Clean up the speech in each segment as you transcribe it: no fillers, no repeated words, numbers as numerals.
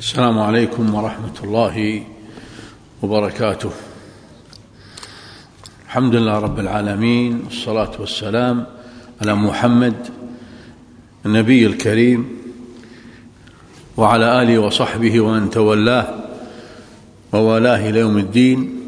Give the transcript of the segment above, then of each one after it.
السلام عليكم ورحمة الله وبركاته. الحمد لله رب العالمين، والصلاة والسلام على محمد النبي الكريم وعلى آله وصحبه ومن تولاه ووالاه إلى يوم الدين.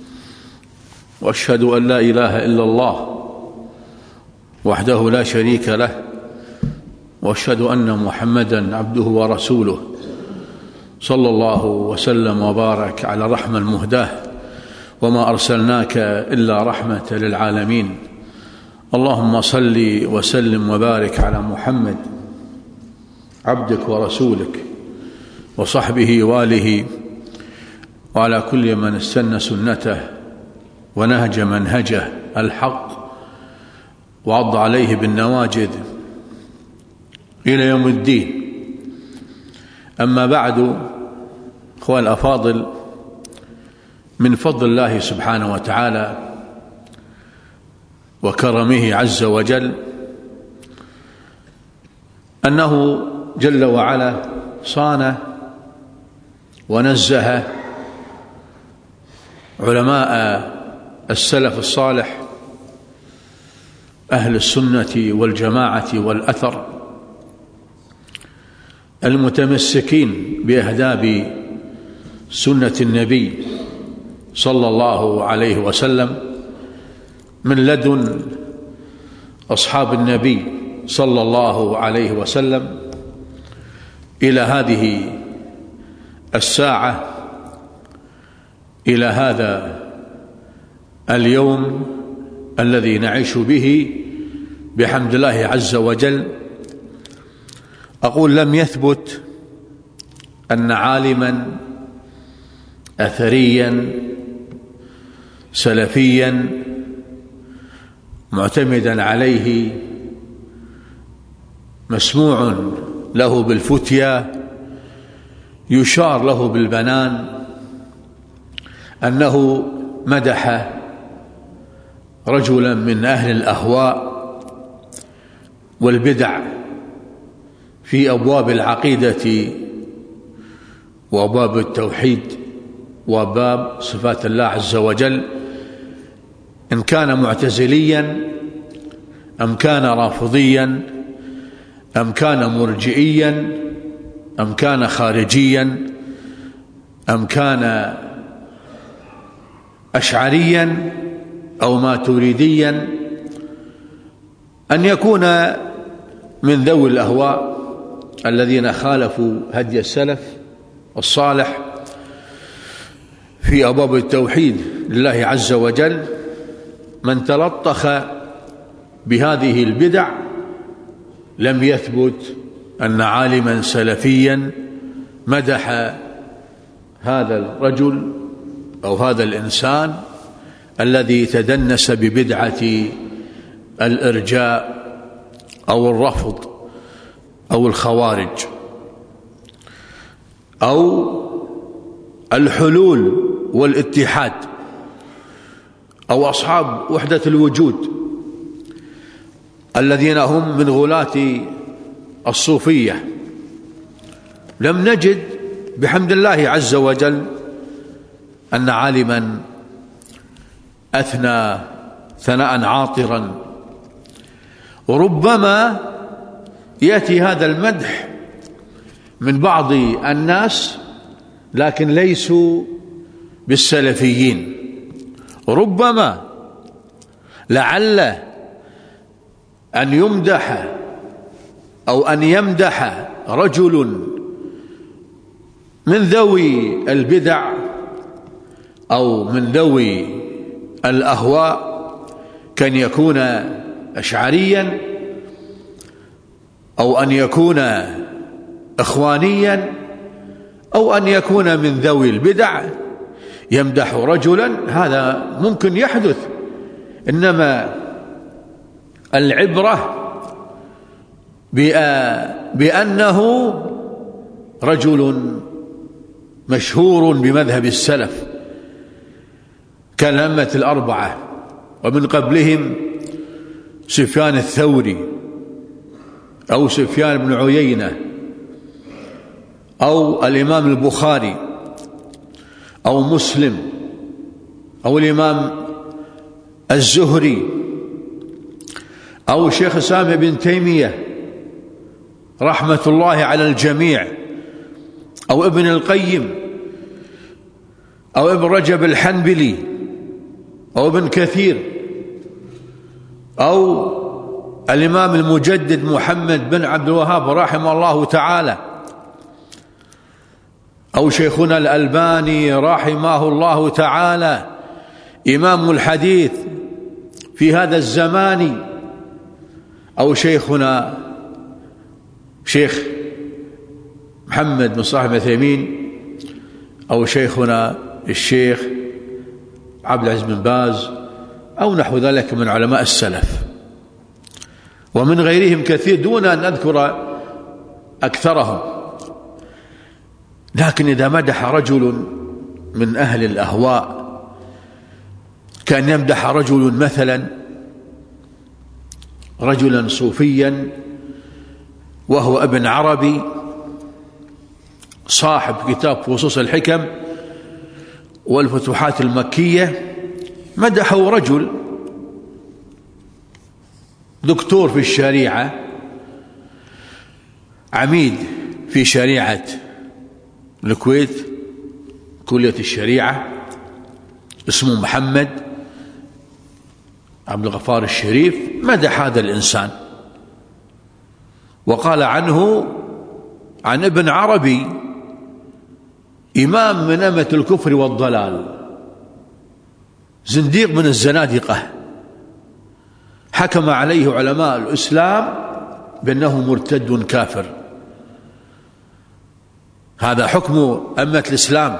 وأشهد أن لا إله إلا الله وحده لا شريك له، وأشهد أن محمدا عبده ورسوله، صلى الله وسلم وبارك على الرحمة المهداة، وما أرسلناك إلا رحمة للعالمين. اللهم صل وسلم وبارك على محمد عبدك ورسولك وصحبه وآله، وعلى كل من استنى سنته ونهج منهجه الحق وعض عليه بالنواجذ إلى يوم الدين. أما بعد، أخوان الأفاضل، من فضل الله سبحانه وتعالى وكرمه عز وجل أنه جل وعلا صان ونزه علماء السلف الصالح أهل السنة والجماعة والأثر المتمسكين بأهداب سنة النبي صلى الله عليه وسلم، من لدن أصحاب النبي صلى الله عليه وسلم إلى هذه الساعة، إلى هذا اليوم الذي نعيش به بحمد الله عز وجل. أقول: لم يثبت أن عالما أثريا سلفيا معتمدا عليه مسموع له بالفتيا يشار له بالبنان أنه مدح رجلا من أهل الأهواء والبدع في أبواب العقيدة وأبواب التوحيد وأبواب صفات الله عز وجل، إن كان معتزليا أم كان رافضيا أم كان مرجئيا أم كان خارجيا أم كان أشعريا أو ماتريديا، أن يكون من ذوي الأهواء الذين خالفوا هدي السلف الصالح في أبواب التوحيد لله عز وجل. من تلطخ بهذه البدع لم يثبت أن عالما سلفيا مدح هذا الرجل أو هذا الإنسان الذي تدنس ببدعة الإرجاء أو الرفض أو الخوارج أو الحلول والاتحاد أو أصحاب وحدة الوجود الذين هم من غلاة الصوفية. لم نجد بحمد الله عز وجل أن عالما أثنى ثناء عاطرا. وربما يأتي هذا المدح من بعض الناس لكن ليسوا بالسلفيين. ربما لعل أن يمدح أو أن يمدح رجل من ذوي البدع أو من ذوي الأهواء كان يكون أشعريا أو أن يكون إخوانيا أو أن يكون من ذوي البدع، يمدح رجلا، هذا ممكن يحدث. إنما العبرة بأنه رجل مشهور بمذهب السلف كالأئمة الأربعة، ومن قبلهم سفيان الثوري أو سفيان بن عيينة أو الإمام البخاري أو مسلم أو الإمام الزهري أو شيخ الإسلام ابن تيمية رحمة الله على الجميع، أو ابن القيم أو ابن رجب الحنبلي أو ابن كثير أو الإمام المجدد محمد بن عبد الوهاب رحمه الله تعالى، أو شيخنا الألباني رحمه الله تعالى إمام الحديث في هذا الزمان، أو شيخنا شيخ محمد بن صالح العثيمين، أو شيخنا الشيخ عبد العزيز بن باز، أو نحو ذلك من علماء السلف ومن غيرهم كثير دون أن أذكر أكثرهم. لكن إذا مدح رجل من أهل الأهواء كان يمدح رجل مثلا رجلا صوفيا وهو ابن عربي صاحب كتاب فصوص الحكم والفتوحات المكية، مدحه رجل دكتور في الشريعة، عميد في شريعة الكويت كلية الشريعة، اسمه محمد عبد الغفار الشريف، مدح هذا الإنسان وقال عنه عن ابن عربي إمام من أمة الكفر والضلال، زنديق من الزنادقة، حكم عليه علماء الإسلام بأنه مرتد كافر. هذا حكم أمة الإسلام،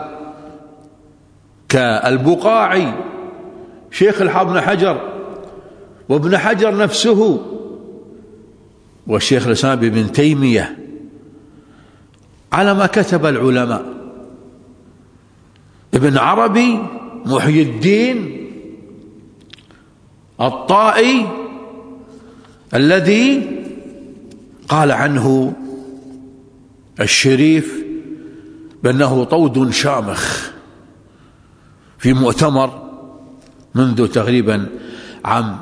كالبقاعي شيخ الحافظ بن حجر وابن حجر نفسه والشيخ الإسلام ابن تيمية على ما كتب العلماء. ابن عربي محي الدين الطائي الذي قال عنه الشريف بأنه طود شامخ في مؤتمر منذ تقريبا عام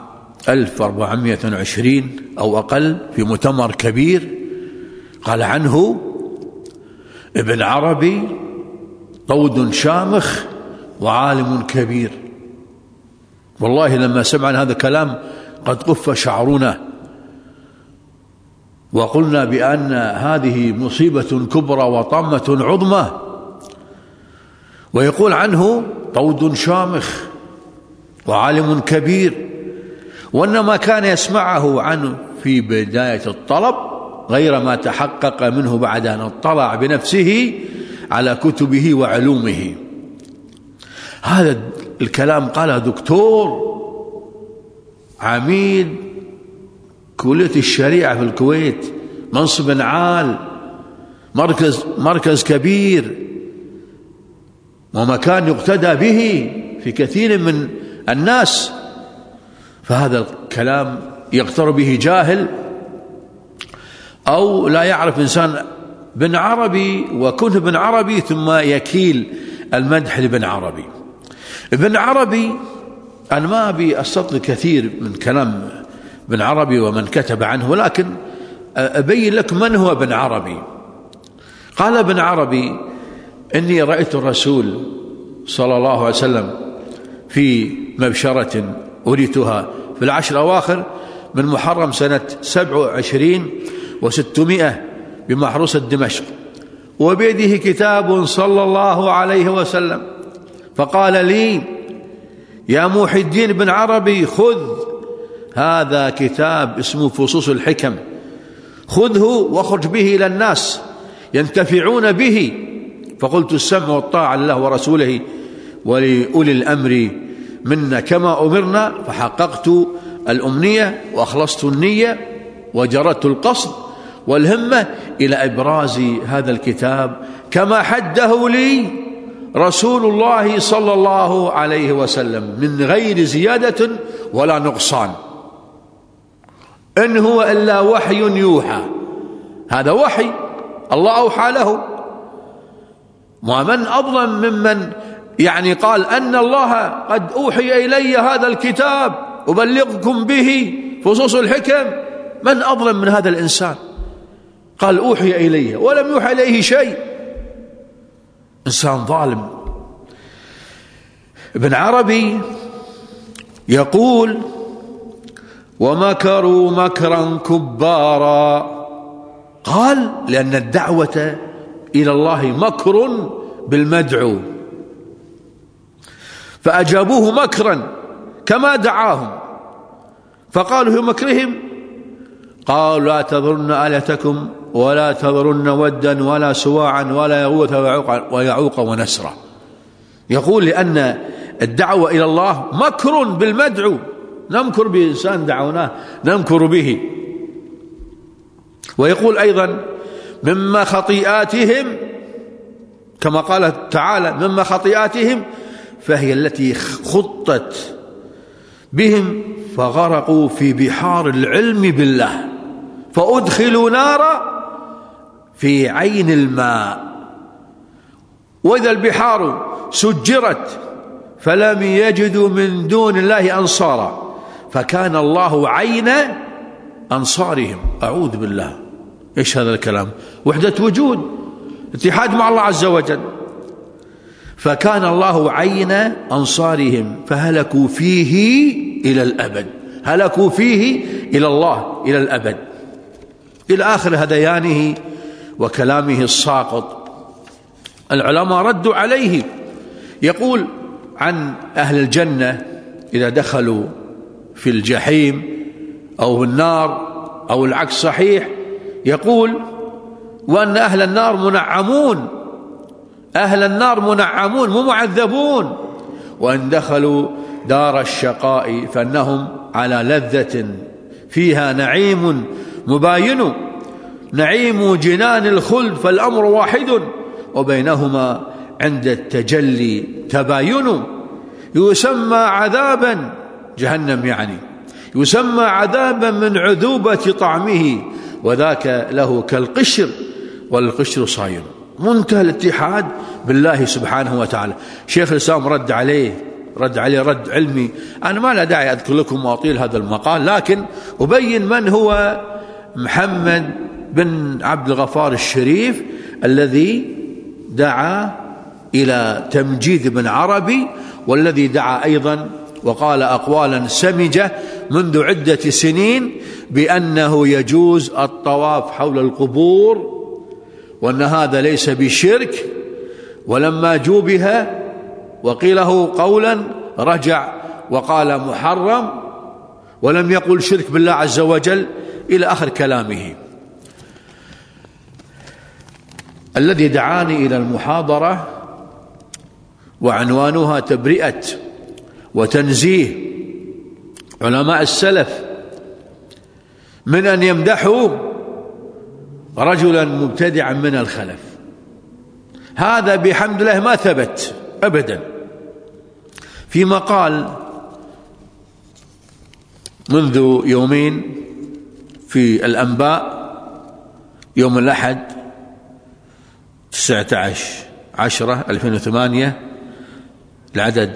1420 أو أقل، في مؤتمر كبير قال عنه ابن عربي طود شامخ وعالم كبير. والله لما سمعنا هذا الكلام قد قف شعرنا وقلنا بأن هذه مصيبة كبرى وطامة عظمى، ويقول عنه طود شامخ وعالم كبير، وإنما كان يسمعه عنه في بداية الطلب غير ما تحقق منه بعد أن اطلع بنفسه على كتبه وعلومه. هذا الكلام قاله دكتور عميد كلية الشريعة في الكويت، منصب عال، مركز كبير ومكان يقتدى به في كثير من الناس. فهذا الكلام يغتر به جاهل أو لا يعرف إنسان بن عربي وكنه ابن عربي ثم يكيل المدح لابن عربي. ابن عربي أنا ما أبي أستطل كثير من كلام ابن عربي ومن كتب عنه، ولكن أبين لك من هو ابن عربي. قال ابن عربي: إني رأيت الرسول صلى الله عليه وسلم في مبشرة أريتها في العشر الأواخر من محرم سنة 27 و600 بمحروسة دمشق، وبيده كتاب صلى الله عليه وسلم، فقال لي: يا محي الدين بن عربي، خذ هذا كتاب اسمه فصوص الحكم، خذه واخرج به إلى الناس ينتفعون به. فقلت: السمع والطاعة لله ورسوله ولأولي الأمر منا كما أمرنا. فحققت الأمنية وأخلصت النية وجردت القصد والهمة إلى إبراز هذا الكتاب كما حده لي رسول الله صلى الله عليه وسلم من غير زيادة ولا نقصان، إن هو إلا وحي يوحى. هذا وحي الله أوحى له ومن أظلم ممن يعني قال أن الله قد أوحي إلي هذا الكتاب أبلغكم به فصوص الحكم. من أظلم من هذا الإنسان؟ قال أوحي إليه ولم يوحى إليه شيء. إنسان ظالم. ابن عربي يقول ومكروا مكرا كبارا. قال لأن الدعوة إلى الله مكر بالمدعو، فأجابوه مكرا كما دعاهم، فقالوا في مكرهم قالوا لا تذرن آلهتكم ولا تذرن ودا ولا سواعا ولا يغوث ويعوق ونسرا. يقول لأن الدعوة إلى الله مكر بالمدعو، نمكر بإنسان دعوناه نمكر به. ويقول أيضا مما خطيئاتهم، كما قال تعالى مما خطيئاتهم فهي التي خطت بهم فغرقوا في بحار العلم بالله فأدخلوا نارا في عين الماء. وإذا البحار سجرت فلم يجدوا من دون الله أنصارا فكان الله عين أنصارهم. أعوذ بالله، إيش هذا الكلام؟ وحدة وجود، اتحاد مع الله عز وجل. فكان الله عين أنصارهم فهلكوا فيه إلى الأبد، هلكوا فيه إلى الله إلى الأبد، إلى آخر هذيانه وكلامه الساقط. العلماء ردوا عليه. يقول عن أهل الجنة إذا دخلوا في الجحيم أو النار أو العكس صحيح، يقول وأن أهل النار منعمون، أهل النار منعمون مو معذبون، وإن دخلوا دار الشقاء فإنهم على لذة فيها نعيم مباين، نعيم جنان الخلد فالأمر واحد وبينهما عند التجلي تباين. يسمى عذابا جهنم، يعني يسمى عذابا من عذوبة طعمه وذاك له كالقشر والقشر صاين. منتهى الاتحاد بالله سبحانه وتعالى. شيخ الإسلام رد عليه رد علمي. أنا ما لا داعي أذكر لكم وأطيل هذا المقال، لكن أبين من هو محمد بن عبد الغفار الشريف الذي دعا إلى تمجيد ابن عربي، والذي دعا أيضا وقال أقوالا سمجة منذ عدة سنين بأنه يجوز الطواف حول القبور وأن هذا ليس بشرك. ولما جوبه وقيل له قولا رجع وقال محرم ولم يقل شرك بالله عز وجل إلى آخر كلامه. الذي دعاني إلى المحاضرة وعنوانها تبرئة وتنزيه علماء السلف من أن يمدحوا رجلا مبتدعا من الخلف. هذا بحمد الله ما ثبت أبدا. في مقال منذ يومين في الأنباء يوم الأحد 19/10/2008 العدد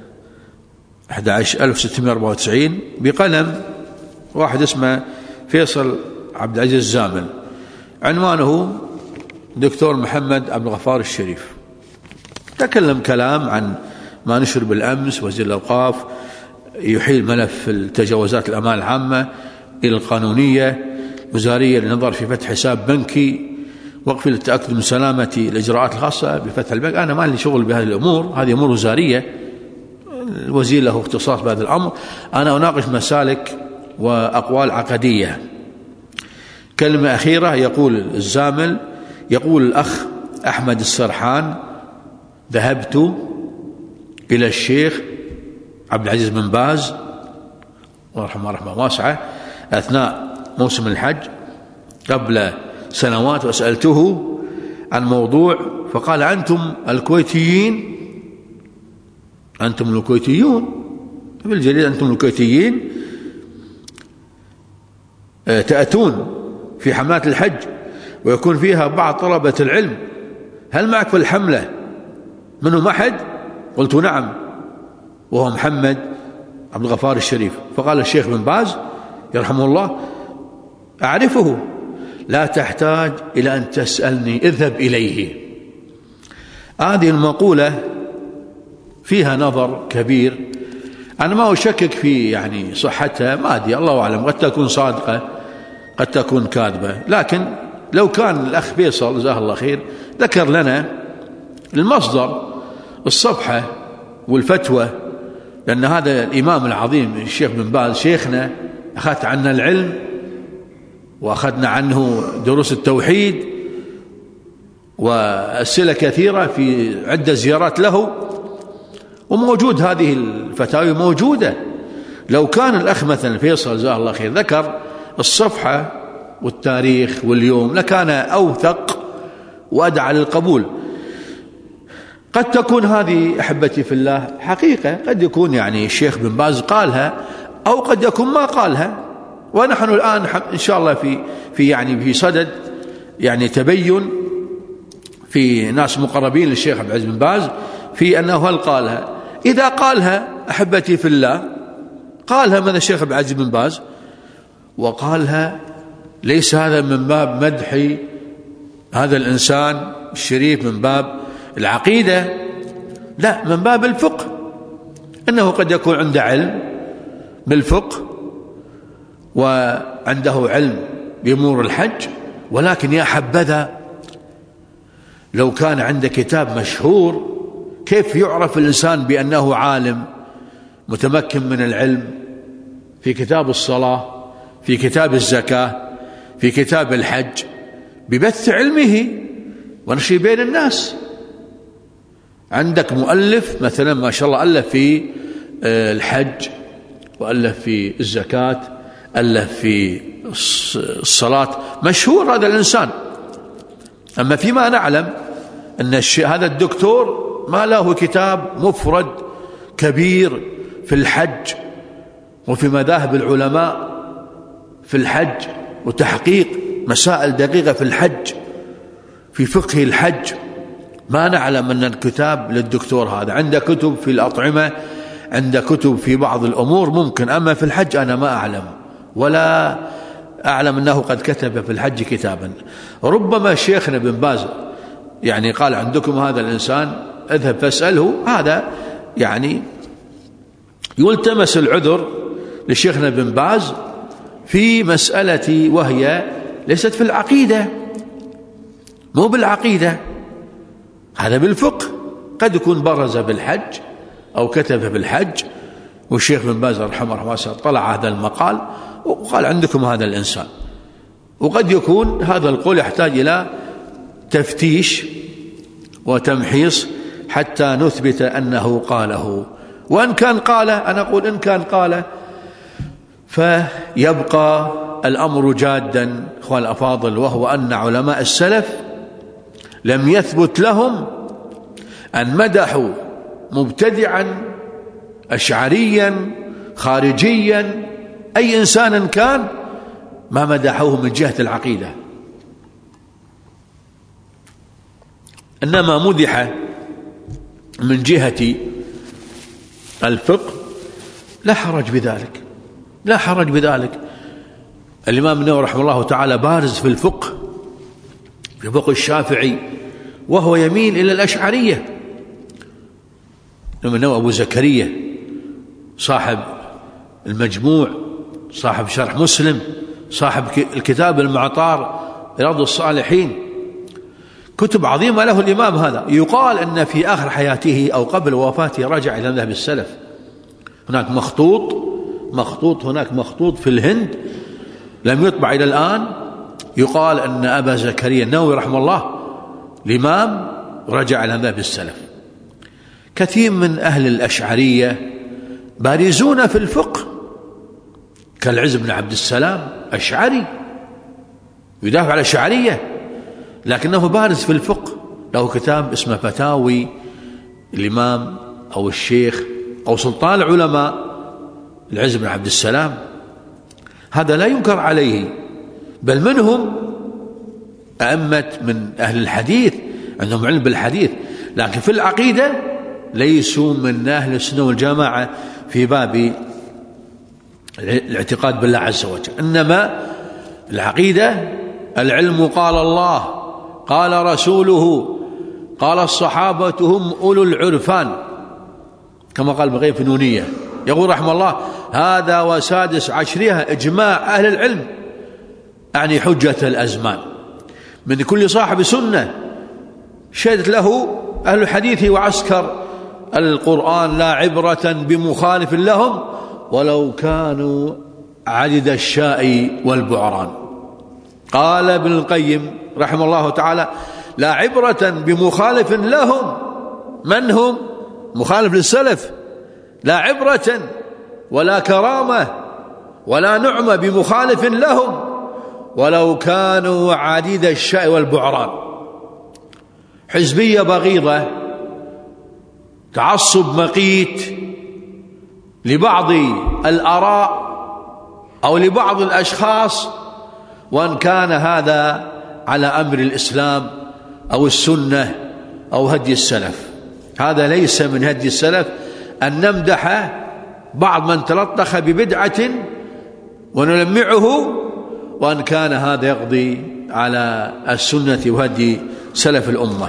11,694 بقلم واحد اسمه فيصل عبد العزيز الزامل، عنوانه دكتور محمد عبد الغفار الشريف. تكلم كلام عن ما نشر بالأمس وزير الأوقاف يحيل ملف التجاوزات الأمانة العامة إلى القانونية وزارية للنظر في فتح حساب بنكي، وقف للتأكد من سلامة الإجراءات الخاصة بفتح البنك. أنا ما لي شغل بهذه الأمور، هذه أمور وزارية، الوزير له اختصاص بهذا الأمر. أنا أناقش مسالك وأقوال عقدية. كلمة أخيرة، يقول الزامل، يقول الأخ أحمد السرحان ذهبت إلى الشيخ عبد العزيز بن باز ورحمه رحمة واسعة أثناء موسم الحج قبل سنوات، وسألته عن موضوع فقال أنتم الكويتيين في الجريدة أنتم الكويتيين تأتون في حملات الحج ويكون فيها بعض طلبة العلم هل معك في الحملة منهم أحد؟ قلت نعم، وهو محمد عبد الغفار الشريف. فقال الشيخ بن باز يرحمه الله: أعرفه، لا تحتاج إلى أن تسألني، اذهب إليه. هذه المقولة فيها نظر كبير، أنا ما أشكك في يعني صحتها، ما أدري، الله أعلم، قد تكون صادقة قد تكون كاذبة، لكن لو كان الأخ فيصل جزاه الله خير ذكر لنا المصدر، الصفحة والفتوى، لأن هذا الإمام العظيم الشيخ بن باز شيخنا، أخذت عنه العلم وأخذنا عنه دروس التوحيد وأسئلة كثيرة في عدة زيارات له، وموجود هذه الفتاوي موجودة. لو كان الأخ مثلا فيصل جزاه الله خير ذكر الصفحة والتاريخ واليوم لكان أوثق وأدعى للقبول. قد تكون هذه أحبتي في الله حقيقة، قد يكون يعني الشيخ بن باز قالها أو قد يكون ما قالها، ونحن الآن إن شاء الله في صدد يعني تبين في ناس مقربين للشيخ عبد العزيز بن باز في أنه هل قالها. إذا قالها أحبتي في الله، قالها من الشيخ عبد العزيز بن باز، وقالها ليس هذا من باب مدح هذا الإنسان الشريف من باب العقيدة، لا، من باب الفقه، إنه قد يكون عنده علم بالفقه وعنده علم بأمور الحج، ولكن يا حبذا لو كان عنده كتاب مشهور. كيف يعرف الإنسان بأنه عالم متمكن من العلم؟ في كتاب الصلاة، في كتاب الزكاة، في كتاب الحج، ببث علمه ونشر بين الناس. عندك مؤلف مثلا ما شاء الله ألف في الحج، وألف في الزكاة، ألف في الصلاة، مشهور هذا الإنسان. أما فيما نعلم أن هذا الدكتور ما له كتاب مفرد كبير في الحج وفي مذاهب العلماء في الحج وتحقيق مسائل دقيقة في الحج، في فقه الحج. ما نعلم أن الكتاب للدكتور هذا. عنده كتب في الأطعمة، عنده كتب في بعض الأمور ممكن، أما في الحج أنا ما أعلم، ولا أعلم أنه قد كتب في الحج كتابا. ربما شيخنا بن باز يعني قال عندكم هذا الإنسان اذهب فاسأله، هذا يعني يلتمس العذر لشيخنا بن باز في مسألة وهي ليست في العقيدة، مو بالعقيدة، هذا بالفقه. قد يكون برز بالحج أو كتب بالحج، والشيخ بن باز رحمه الله طلع هذا المقال وقال عندكم هذا الإنسان. وقد يكون هذا القول يحتاج إلى تفتيش وتمحيص حتى نثبت أنه قاله. وإن كان قاله، أنا أقول إن كان قاله فيبقى الأمر جادا إخوان الأفاضل، وهو أن علماء السلف لم يثبت لهم أن مدحوا مبتدعا أشعريا خارجيا أي إنسان كان، ما مدحوه من جهة العقيدة، إنما مدح من جهة الفقه. لا حرج بذلك، لا حرج بذلك. الإمام النووي رحمه الله تعالى بارز في الفقه، في فقه الشافعي، وهو يميل إلى الأشعرية. الإمام النووي أبو زكريا صاحب المجموع، صاحب شرح مسلم، صاحب الكتاب المعطار رياض الصالحين، كتب عظيمة له الإمام هذا. يقال أن في آخر حياته أو قبل وفاته رجع إلى مذهب السلف. هناك مخطوط في الهند لم يطبع إلى الآن، يقال أن أبا زكريا النووي رحمه الله الإمام رجع إلى مذهب السلف. كثير من أهل الأشعرية بارزون في الفقه، كالعز بن عبد السلام أشعري يدافع على الأشعرية، لكنه بارز في الفقه، له كتاب اسمه فتاوي الإمام أو الشيخ أو سلطان العلماء العز بن عبد السلام. هذا لا ينكر عليه، بل منهم أئمة من أهل الحديث عندهم علم بالحديث، لكن في العقيدة ليسوا من أهل السنة والجماعة في باب الاعتقاد بالله عز وجل. إنما العقيدة العلم قال الله قال رسوله قال الصحابة هم أولو العرفان، كما قال ابن القيم في النونية، يقول رحمه الله: هذا وسادس عشرها إجماع أهل العلم، يعني حجة الأزمان، من كل صاحب سنة شهدت له أهل الحديث وعسكر القرآن لا عبرة بمخالف لهم ولو كانوا عدد الشاء والبعران. قال ابن القيم رحمه الله تعالى: لا عبرة بمخالف لهم، من هم؟ مخالف للسلف، لا عبرة ولا كرامة ولا نعمة بمخالف لهم ولو كانوا عديد الشاء والبعران. حزبية بغيضة، تعصب مقيت لبعض الآراء أو لبعض الأشخاص، وأن كان هذا على أمر الإسلام أو السنة أو هدي السلف، هذا ليس من هدي السلف أن نمدح بعض من تلطخ ببدعة ونلمعه، وأن كان هذا يقضي على السنة وهدي سلف الأمة.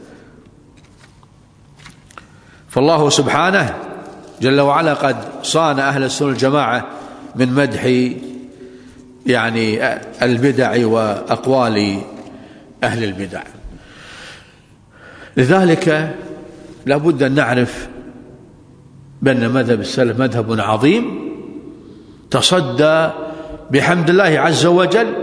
فالله سبحانه جل وعلا قد صان أهل السنة والجماعة من مدح يعني البدع وأقوال أهل البدع. لذلك لابد أن نعرف بأن مذهب السلف مذهب عظيم تصدى بحمد الله عز وجل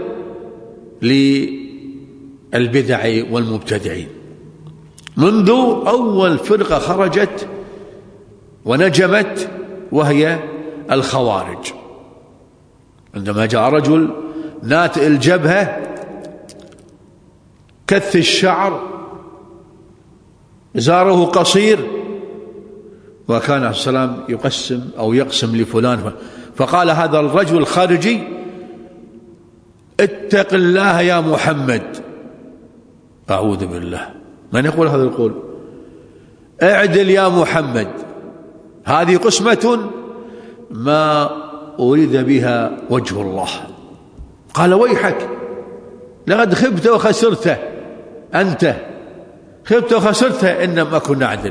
للبدع والمبتدعين، منذ أول فرقة خرجت ونجمت وهي الخوارج. عندما جاء رجل ناتئ الجبهة كث الشعر إزاره قصير، وكان عليه السلام يقسم أو يقسم لفلان، فقال هذا الرجل الخارجي: اتق الله يا محمد. أعوذ بالله، من يقول هذا القول؟ اعدل يا محمد، هذه قسمة ما أريد بها وجه الله. قال: ويحك، لقد خبت وخسرت، أنت خبت وخسرت إن لم أكن أعدل.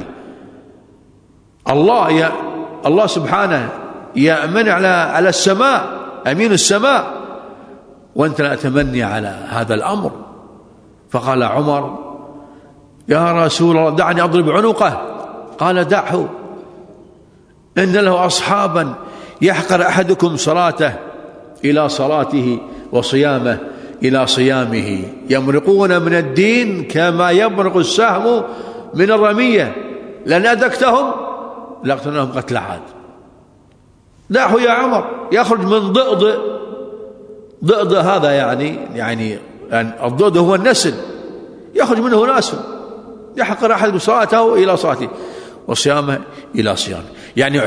الله سبحانه يأمن على السماء، أمين السماء، وأنت لا تمني على هذا الأمر. فقال عمر: يا رسول الله دعني أضرب عنقه. قال: دعه، إن له أصحابا يحقر أحدكم صلاته إلى صلاته وصيامه إلى صيامه، يمرقون من الدين كما يمرق السهم من الرمية، لأن أدركتهم لأقتلناهم قتل عاد. دعه يا عمر، يخرج من ضئض هذا يعني الضئض هو النسل، يخرج منه ناس يحقر أحد صلاته إلى صلاته وصيامه إلى صيامه، يعني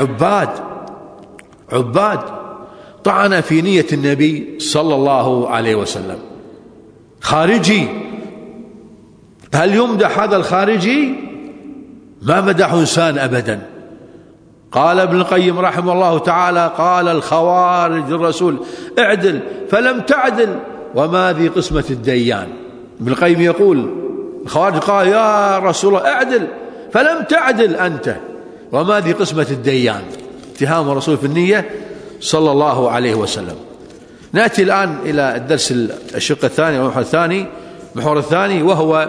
عباد طعن في نية النبي صلى الله عليه وسلم. خارجي، هل يمدح هذا الخارجي؟ ما مدح إنسان أبدا. قال ابن القيم رحمه الله تعالى: قال الخوارج للرسول: اعدل فلم تعدل وما ذي قسمة الديان. ابن القيم يقول الخوارج قال: يا رسول الله اعدل فلم تعدل أنت وما ذي قسمة الديان، اتهام الرسول في النية صلى الله عليه وسلم. نأتي الآن إلى الدرس الشق الثاني المحور الثاني، وهو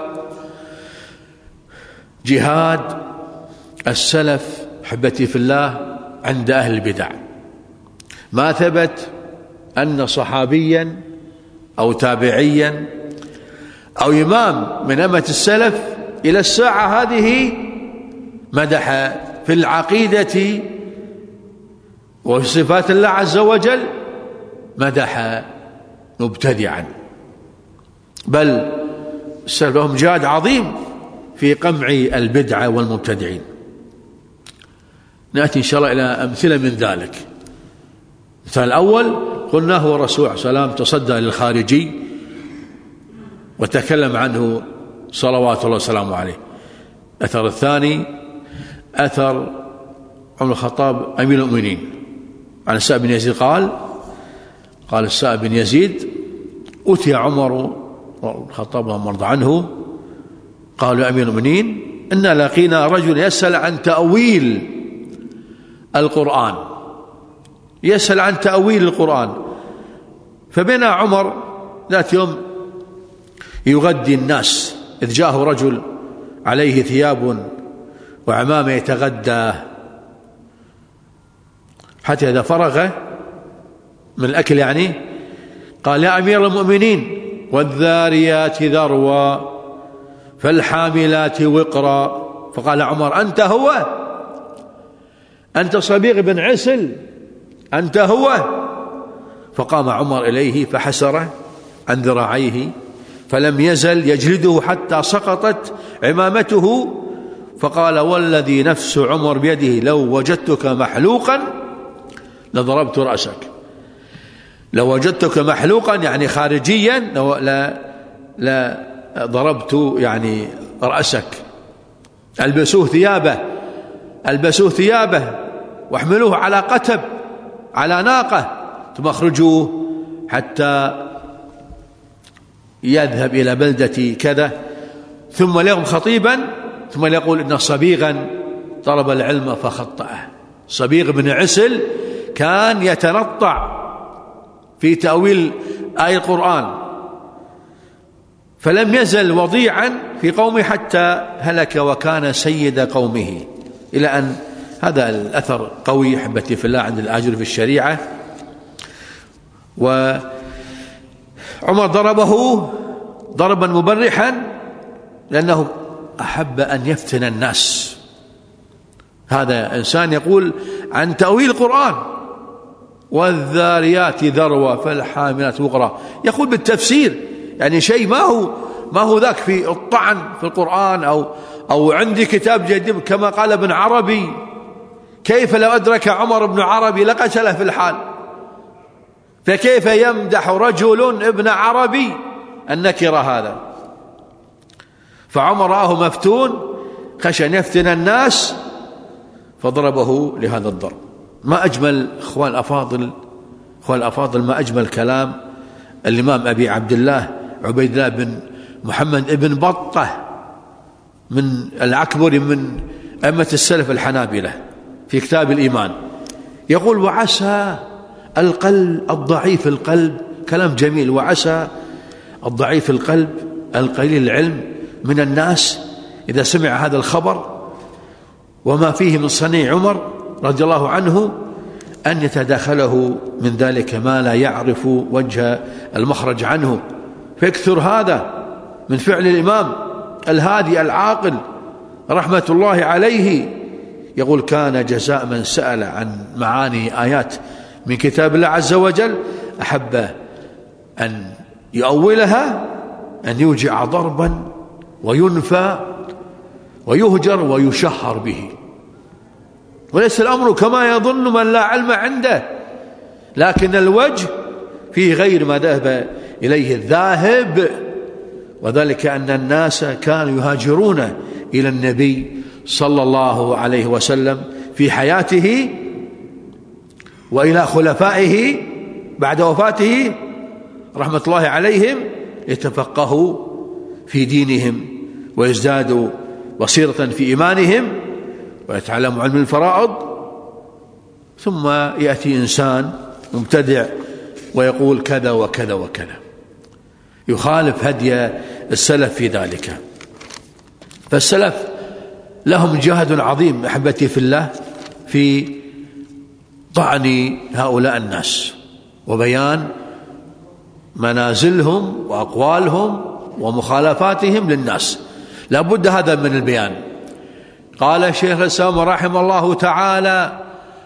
جهاد السلف أحبتي في الله عند أهل البدع. ما ثبت أن صحابيا أو تابعيا أو إمام من أمة السلف إلى الساعة هذه مدح في العقيدة وفي صفات الله عز وجل مدح مبتدعا، بل السلف لهم جهاد عظيم في قمع البدعة والمبتدعين. نأتي إن شاء الله إلى أمثلة من ذلك. المثال الأول قلنا هو الرسول عليه السلام تصدى للخارجي وتكلم عنه صلوات الله وسلامه عليه. الأثر الثاني أثر عمر الخطاب أمير المؤمنين عن السائب بن يزيد قال السائب بن يزيد: أتي عمر الخطاب الله مرضى عنه، قالوا: يا أمير المؤمنين، إنا لقينا رجل يسأل عن تأويل القرآن، يسأل عن تأويل القرآن. فبين عمر ذات يوم يغدي الناس، إذ جاءه رجل عليه ثياب وعمامة يتغدى، حتى إذا فرغ من الأكل يعني قال: يا أمير المؤمنين، والذاريات ذروا فالحاملات وقرا. فقال عمر: أنت هو؟ أنت صبيغ بن عسل؟ أنت هو؟ فقام عمر إليه فحسره عن ذراعيه، فلم يزل يجلده حتى سقطت عمامته، فقال: والذي نفس عمر بيده لو وجدتك محلوقا لضربت رأسك. لو وجدتك محلوقا يعني خارجيا لا ضربت يعني رأسك. ألبسوه ثيابه واحملوه على قتب على ناقة، ثم اخرجوه حتى يذهب إلى بلدة كذا، ثم ليقم خطيبا، ثم يقول إن صبيغا طلب العلم فخطأه. صبيغ بن عسل كان يتنطع في تأويل آية القرآن، فلم يزل وضيعا في قومه حتى هلك وكان سيد قومه. إلى أن هذا الأثر قوي أحبتي في الله عند الآجر في الشريعة. وعمر ضربه ضربا مبرحا لأنه أحب أن يفتن الناس. هذا إنسان يقول عن تأويل القرآن: والذاريات ذروا فالحاملات وقرا، يقول بالتفسير، يعني شيء ما هو ذاك في الطعن في القرآن أو عندي كتاب جديد كما قال ابن عربي. كيف لو أدرك عمر بن عربي لقتله في الحال، فكيف يمدح رجل ابن عربي النكرة هذا؟ فعمر رآه مفتون، خشى أن يفتن الناس فضربه لهذا الضرب. ما أجمل أخوان الأفاضل ما أجمل كلام الإمام أبي عبد الله عبيد الله بن محمد بن بطة من العكبري من أئمة السلف الحنابلة في كتاب الإيمان، يقول: وعسى الضعيف القلب، كلام جميل، وعسى الضعيف القلب القليل العلم من الناس إذا سمع هذا الخبر وما فيه من صنيع عمر رضي الله عنه أن يتداخله من ذلك ما لا يعرف وجه المخرج عنه، فيكثر هذا من فعل الإمام الهادي العاقل رحمة الله عليه. يقول: كان جزاء من سأل عن معاني آيات من كتاب الله عز وجل أحب أن يؤولها أن يوجع ضربا وينفى ويهجر ويشهر به. وليس الأمر كما يظن من لا علم عنده، لكن الوجه فيه غير ما ذهب إليه الذاهب، وذلك أن الناس كانوا يهاجرون إلى النبي صلى الله عليه وسلم في حياته وإلى خلفائه بعد وفاته رحمة الله عليهم يتفقهوا في دينهم ويزدادوا بصيرة في إيمانهم ويتعلموا علم الفرائض. ثم يأتي إنسان مبتدع ويقول كذا وكذا وكذا، يخالف هدي السلف في ذلك. فالسلف لهم جهد عظيم أحبتي في الله في طعن هؤلاء الناس وبيان منازلهم وأقوالهم ومخالفاتهم للناس، لا بد هذا من البيان. قال شيخ الإسلام رحمه الله تعالى: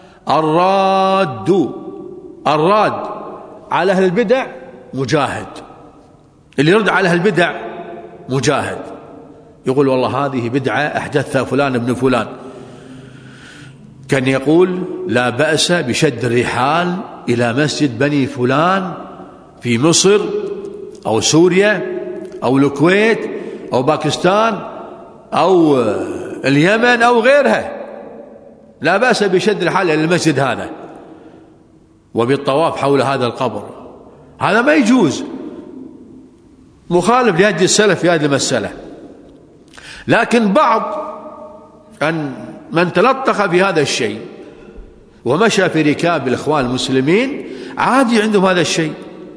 الراد على أهل البدع مجاهد، اللي يرد على أهل البدع مجاهد، يقول والله هذه بدعة أحدثها فلان ابن فلان. كان يقول: لا بأس بشد الرحال إلى مسجد بني فلان في مصر أو سوريا أو الكويت أو باكستان أو اليمن أو غيرها، لا بأس بشد الحال إلى المسجد هذا وبالطواف حول هذا القبر، هذا ما يجوز، مخالف لهدي السلف في هذه المسألة. لكن بعض من تلطخ في هذا الشيء ومشى في ركاب الإخوان المسلمين عادي عندهم هذا الشيء.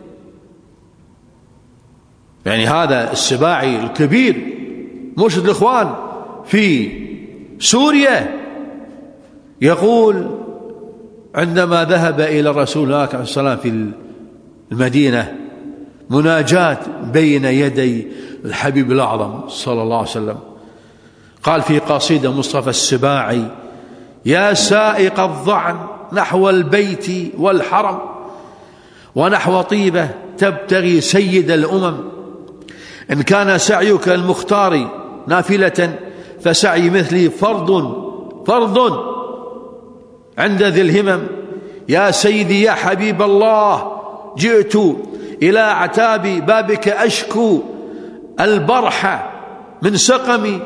يعني هذا السباعي الكبير مرشد الإخوان في سوريا يقول عندما ذهب إلى الرسول عليه الصلاة والسلام في المدينة مناجاة بين يدي الحبيب الأعظم صلى الله عليه وسلم، قال في قصيدة مصطفى السباعي: يا سائق الظعن نحو البيت والحرم ونحو طيبة تبتغي سيد الأمم، إن كان سعيك المختار نافلة فسعي مثلي فرض عند ذي الهمم. يا سيدي يا حبيب الله جئت إلى أعتاب بابك أشكو البرح من سقمي.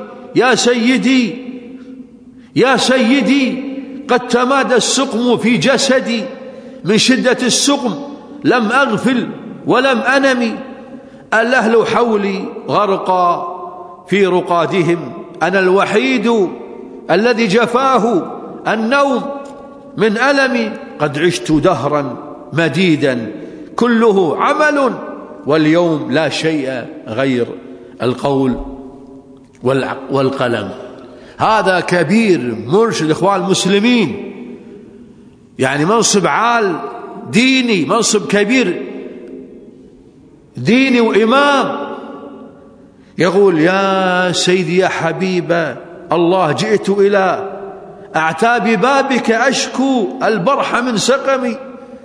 يا سيدي قد تمادى السقم في جسدي، من شدة السقم لم أغفل ولم أنم. الأهل حولي غرقا في رقادهم، أنا الوحيد الذي جفاه النوم من ألمي. قد عشت دهرا مديدا كله عمل، واليوم لا شيء غير القول والقلم. هذا كبير مرشد إخوان المسلمين، يعني منصب عال ديني، منصب كبير ديني وإمام، يقول يا سيدي يا حبيب الله جئت إلى أعتاب بابك أشكو البرح من سقمي.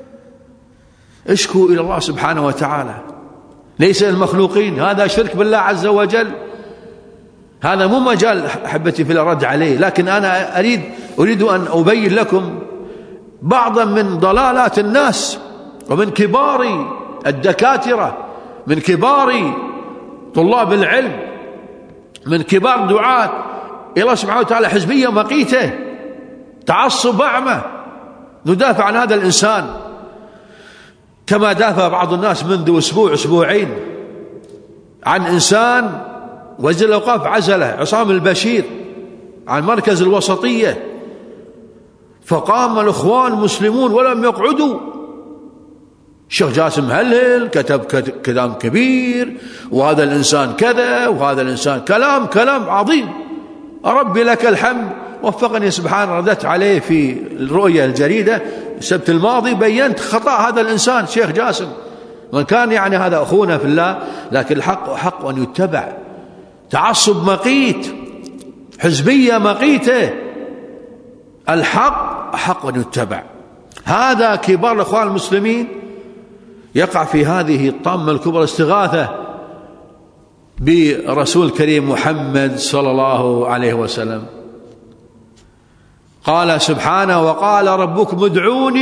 اشكو إلى الله سبحانه وتعالى، ليس المخلوقين. هذا شرك بالله عز وجل، هذا مو مجال أحبتي في الرد عليه، لكن أنا أريد أن أبين لكم بعضا من ضلالات الناس، ومن كبار الدكاترة، من كبار طلاب العلم، من كبار دعاة إلى الله سبحانه وتعالى، حزبية مقيتة، تعصب أعمى. ندافع عن هذا الإنسان كما دافع بعض الناس منذ أسبوع أسبوعين عن إنسان وزير الأوقاف عزله عصام البشير عن مركز الوسطية، فقام الإخوان المسلمون ولم يقعدوا. الشيخ جاسم هلهل كتب كلام كبير، وهذا الإنسان كذا وهذا الإنسان كلام عظيم. ربي لك الحمد، وفقني سبحانه، ردت عليه في الرؤية الجريدة السبت الماضي، بينت خطأ هذا الإنسان الشيخ جاسم، وإن كان يعني هذا أخونا في الله، لكن الحق حق أن يتبع. تعصب مقيت، حزبية مقيتة، الحق حق أن يتبع. هذا كبار الأخوان المسلمين يقع في هذه الطامة الكبرى، استغاثة برسول الكريم محمد صلى الله عليه وسلم. قال سبحانه: وقال ربكم ادعوني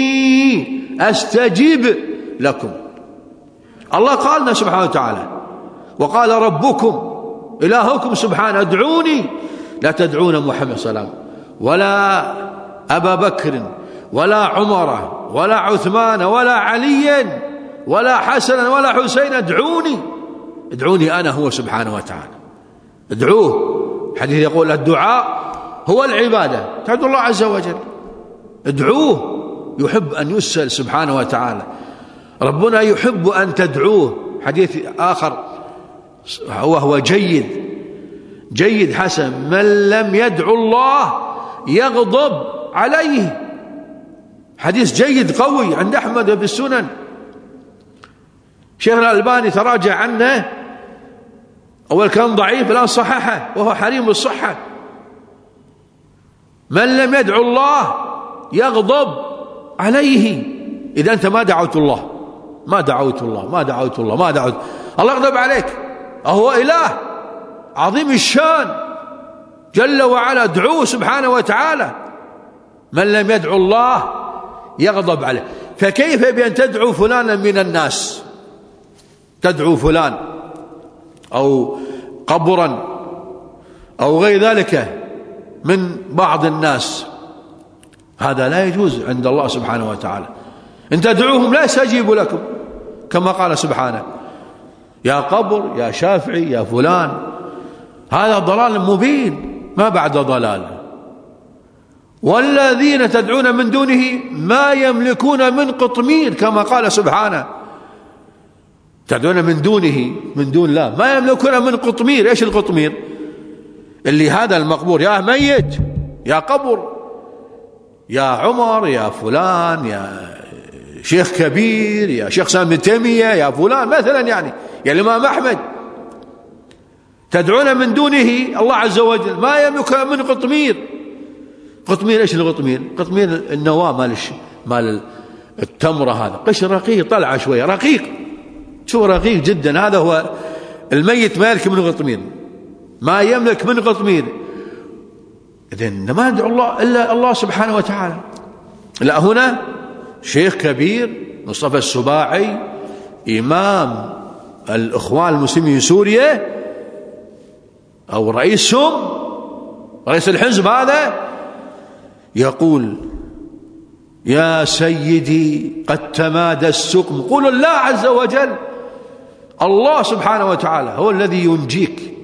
أستجب لكم. الله قال لنا سبحانه وتعالى: وقال ربكم إلهكم سبحانه ادعوني، لا تدعون محمد صلى الله عليه وسلم ولا أبا بكر ولا عمر ولا عثمان ولا عليا ولا حسنا ولا حسين، ادعوني أنا هو سبحانه وتعالى. ادعوه. الحديث يقول الدعاء هو العبادة، تدعو الله عز وجل، ادعوه. يحب أن يسأل سبحانه وتعالى، ربنا يحب أن تدعوه. حديث آخر وهو جيد حسن: من لم يدعو الله يغضب عليه. حديث جيد قوي عند أحمد بالسنن. شيخنا الألباني تراجع عنه، أول كان ضعيف الآن صححه، وهو حريم الصحة. من لم يدعو الله يغضب عليه. إذا أنت ما دعوت الله الله يغضب عليك. أهو إله عظيم الشان جل وعلا، ادعوه سبحانه وتعالى. من لم يدعو الله يغضب عليه. فكيف بأن تدعو فلانا من الناس، تدعو فلان أو قبرا أو غير ذلك من بعض الناس، هذا لا يجوز عند الله سبحانه وتعالى. إن تدعوهم لا يستجيبوا لكم، كما قال سبحانه: يا قبر، يا شافعي، يا فلان. هذا ضلال مبين ما بعد ضلال. والذين تدعون من دونه ما يملكون من قطمير، كما قال سبحانه: تدعون من دونه، من دون الله، ما يملكون من قطمير. ايش القطمير؟ اللي هذا المقبور، يا ميت، يا قبر، يا عمر، يا فلان، يا شيخ كبير، يا شيخ سامي تيمية، يا فلان مثلا، يعني يا الإمام أحمد. تدعون من دونه الله عز وجل ما يملك من قطمير. قطمير ايش القطمير؟ قطمير النواة مال التمرة، هذا قشر رقيق، طلع شوية رقيق، شو رقيق جدا. هذا هو الميت، ما يملك من قطمير، ما يملك من قطمير. إذن ما ندعو الله إلا الله سبحانه وتعالى. لا، هنا شيخ كبير مصطفى السباعي إمام الإخوان المسلمين في سوريا، أو رئيسهم، رئيس الحزب هذا، يقول: يا سيدي قد تمادى السقم. قول الله عز وجل، الله سبحانه وتعالى هو الذي ينجيك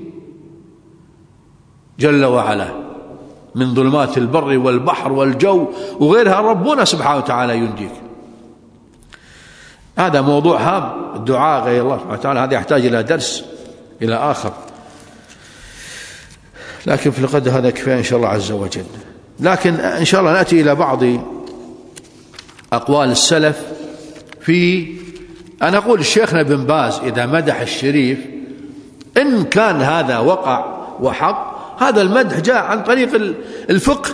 جل وعلا من ظلمات البر والبحر والجو وغيرها. ربنا سبحانه وتعالى ينجيك. هذا موضوع هام، الدعاء غير الله سبحانه وتعالى، هذا يحتاج إلى درس إلى آخر، لكن في القدر هذا كفاية إن شاء الله عز وجل. لكن إن شاء الله نأتي إلى بعض أقوال السلف أنا أقول الشيخنا بن باز إذا مدح الشريف، إن كان هذا وقع وحق، هذا المدح جاء عن طريق الفقه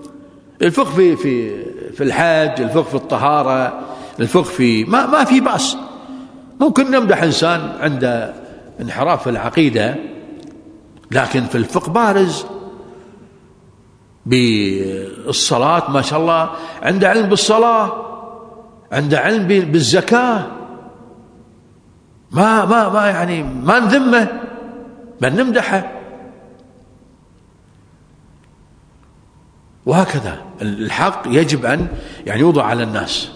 في الحج، الفقه في الطهارة، الفقه في ما في بأس. ممكن نمدح إنسان عند انحراف في العقيدة، لكن في الفقه بارز. بالصلاة ما شاء الله عنده علم بالصلاة، عنده علم بالزكاة، ما يعني ما نذمه بل نمدحه. وهكذا الحق يجب أن يعني يوضع على الناس.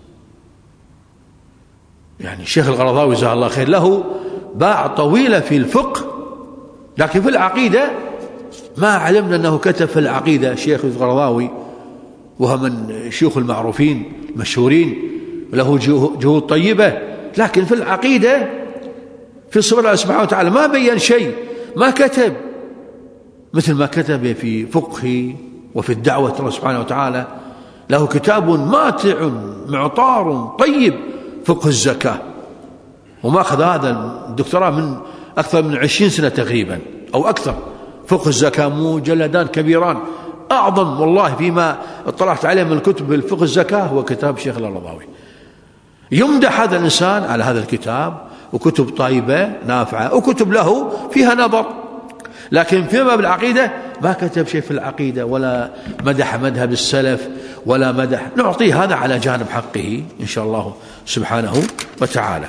يعني الشيخ القرضاوي جزاه الله خير له باع طويلة في الفقه، لكن في العقيدة ما علمنا أنه كتب في العقيدة. الشيخ القرضاوي وهو من شيوخ المعروفين المشهورين، له جهود طيبة، لكن في العقيدة في صفة الله سبحانه وتعالى ما بين شيء، ما كتب مثل ما كتب في فقه وفي الدعوة الله سبحانه وتعالى. له كتاب ماتع معطار طيب، فقه الزكاة، وما أخذ هذا الدكتوراه من أكثر من 20 سنة تقريبا أو أكثر. فقه الزكاة مجلدان كبيران، أعظم والله فيما اطلعت عليه من الكتب الفقه الزكاة هو كتاب الشيخ القرضاوي. يمدح هذا الإنسان على هذا الكتاب، وكتب طيبة نافعة، وكتب له فيها نظر، لكن فيما بالعقيدة ما كتب شيء في العقيدة، ولا مدح مذهب السلف، ولا مدح. نعطيه هذا على جانب حقه إن شاء الله سبحانه وتعالى.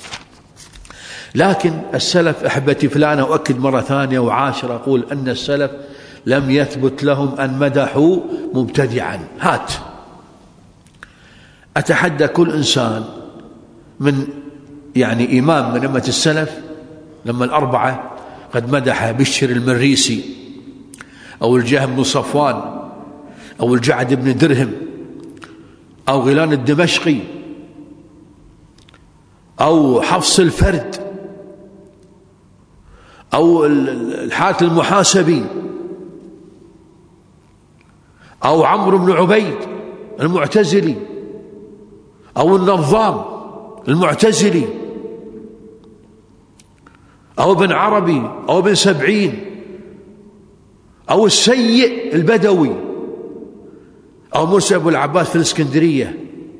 لكن السلف أحبتي فلان، أؤكد مرة ثانية وعاشرة، أقول أن السلف لم يثبت لهم أن مدحوا مبتدعا. هات أتحدى كل إنسان من يعني إمام من أمة السلف لما الأربعة قد مدح بشر المريسي أو الجهم بن صفوان أو الجعد بن درهم أو غيلان الدمشقي أو حفص الفرد أو الحارث المحاسبي أو عمرو بن عبيد المعتزلي أو النظام المعتزلي أو ابن عربي أو ابن سبعين أو السيء البدوي أو موسى أبو العباس في الإسكندرية.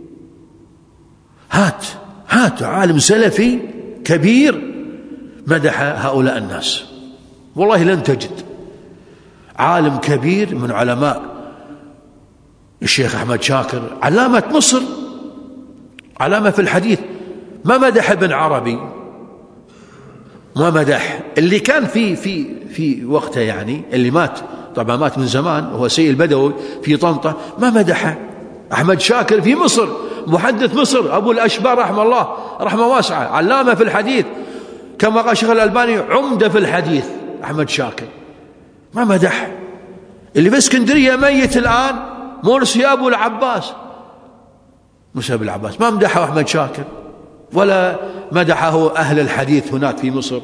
هات عالم سلفي كبير مدح هؤلاء الناس، والله لن تجد عالم كبير من علماء. الشيخ أحمد شاكر علامة مصر، علامة في الحديث، ما مدح ابن عربي ما مدح اللي كان في وقته، يعني اللي مات، طبعا مات من زمان، وهو سيد البدوي في طنطا، ما مدحه. أحمد شاكر في مصر، محدث مصر، أبو الأشبار رحمه الله رحمه واسعة، علامة في الحديث، كما قال الشيخ الألباني عمدة في الحديث. أحمد شاكر ما مدح. اللي في اسكندرية ميت الآن مرسي أبو العباس، موسى أبو العباس، ما مدحه أحمد شاكر ولا مدحه أهل الحديث هناك في مصر،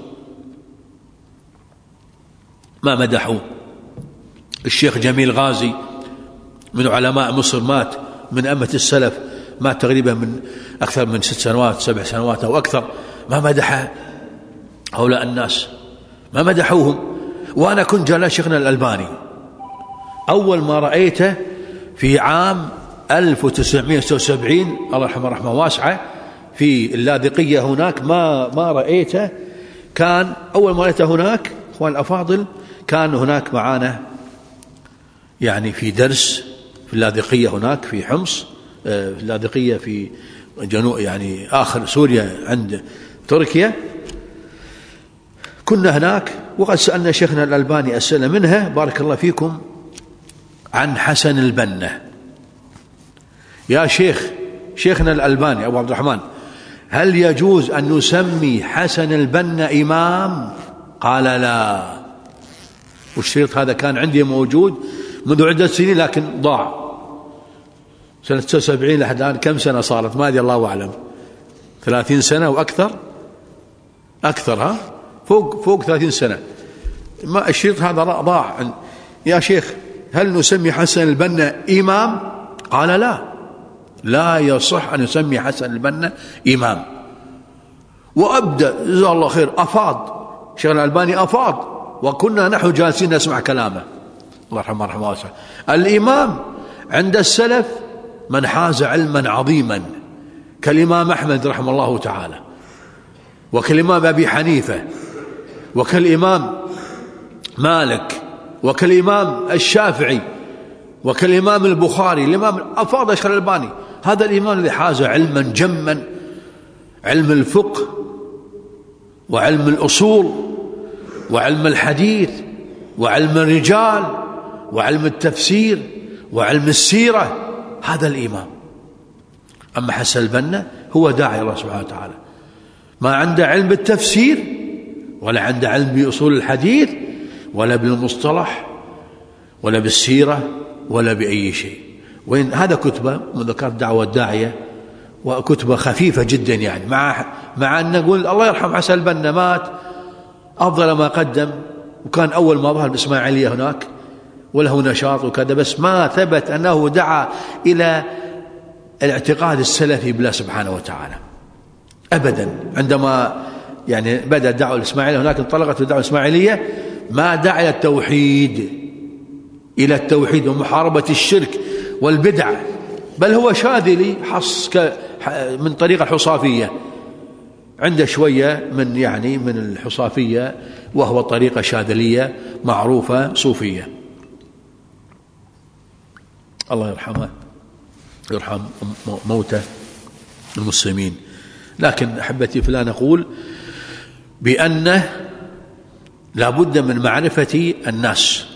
ما مدحوه. الشيخ جميل غازي من علماء مصر، مات من أمة السلف، مات تقريبا من أكثر من 6 سنوات 7 سنوات أو أكثر، ما مدح هؤلاء الناس، ما مدحوهم. وأنا كنت جالس شيخنا الألباني أول ما رأيته في عام 1976 الله يرحمه رحمة واسعة في اللاذقية هناك، ما رأيته، كان أول ما رأيته هناك أخوان الأفاضل، كان هناك معانا يعني في درس في اللاذقية هناك في حمص، في اللاذقية في جنوب يعني آخر سوريا عند تركيا. كنا هناك وقد سألنا شيخنا الألباني أسئلة منها بارك الله فيكم عن حسن البنا. يا شيخنا الألباني أبو عبد الرحمن، هل يجوز أن نسمي حسن البنا إمام؟ قال لا. والشريط هذا كان عندي موجود منذ عدة سنين لكن ضاع، سنة 79 لحد الآن كم سنة صارت ما أدري الله أعلم، 30 سنة وأكثر، ها فوق 30 سنة. ما الشريط هذا ضاع. يا شيخ هل نسمي حسن البنا إمام؟ قال لا يصح أن يسمي حسن البنا إمام. وأبدأ جزاه الله خير أفاض، شيخ الألباني أفاض، وكنا نحن جالسين نسمع كلامه الله يرحمه رحمه واسعة. الإمام عند السلف من حاز علما عظيما كالإمام أحمد رحمه الله تعالى، وكالإمام أبي حنيفة، وكالإمام مالك، وكالإمام الشافعي، وكالإمام البخاري، الإمام أفاض الشيخ الألباني. هذا الإمام الذي حاز علما جما، علم الفقه وعلم الأصول وعلم الحديث وعلم الرجال وعلم التفسير وعلم السيرة، هذا الإمام. أما حسن البنا هو داعي الله سبحانه وتعالى، ما عنده علم بالتفسير ولا عنده علم بأصول الحديث ولا بالمصطلح ولا بالسيرة ولا بأي شيء. وين هذا كتبه مذكرات دعوة الداعية، وكتبه خفيفة جدا يعني، مع أن نقول الله يرحم حسن البنا مات أفضل ما قدم، وكان أول ما ظهر بإسماعيلية هناك وله نشاط وكذا، بس ما ثبت أنه دعا إلى الاعتقاد السلفي بالله سبحانه وتعالى أبدا. عندما يعني بدأ الدعوة الإسماعيلية هناك، انطلقت الدعوة الإسماعيلية، ما دعا إلى التوحيد ومحاربة الشرك والبدع، بل هو شاذلي من طريق الحصافية، عنده شوية من الحصافية، وهو طريقة شاذلية معروفة صوفية. الله يرحمه، يرحم موتى المسلمين. لكن أحبتي فلا نقول بأنه لا بد من معرفة الناس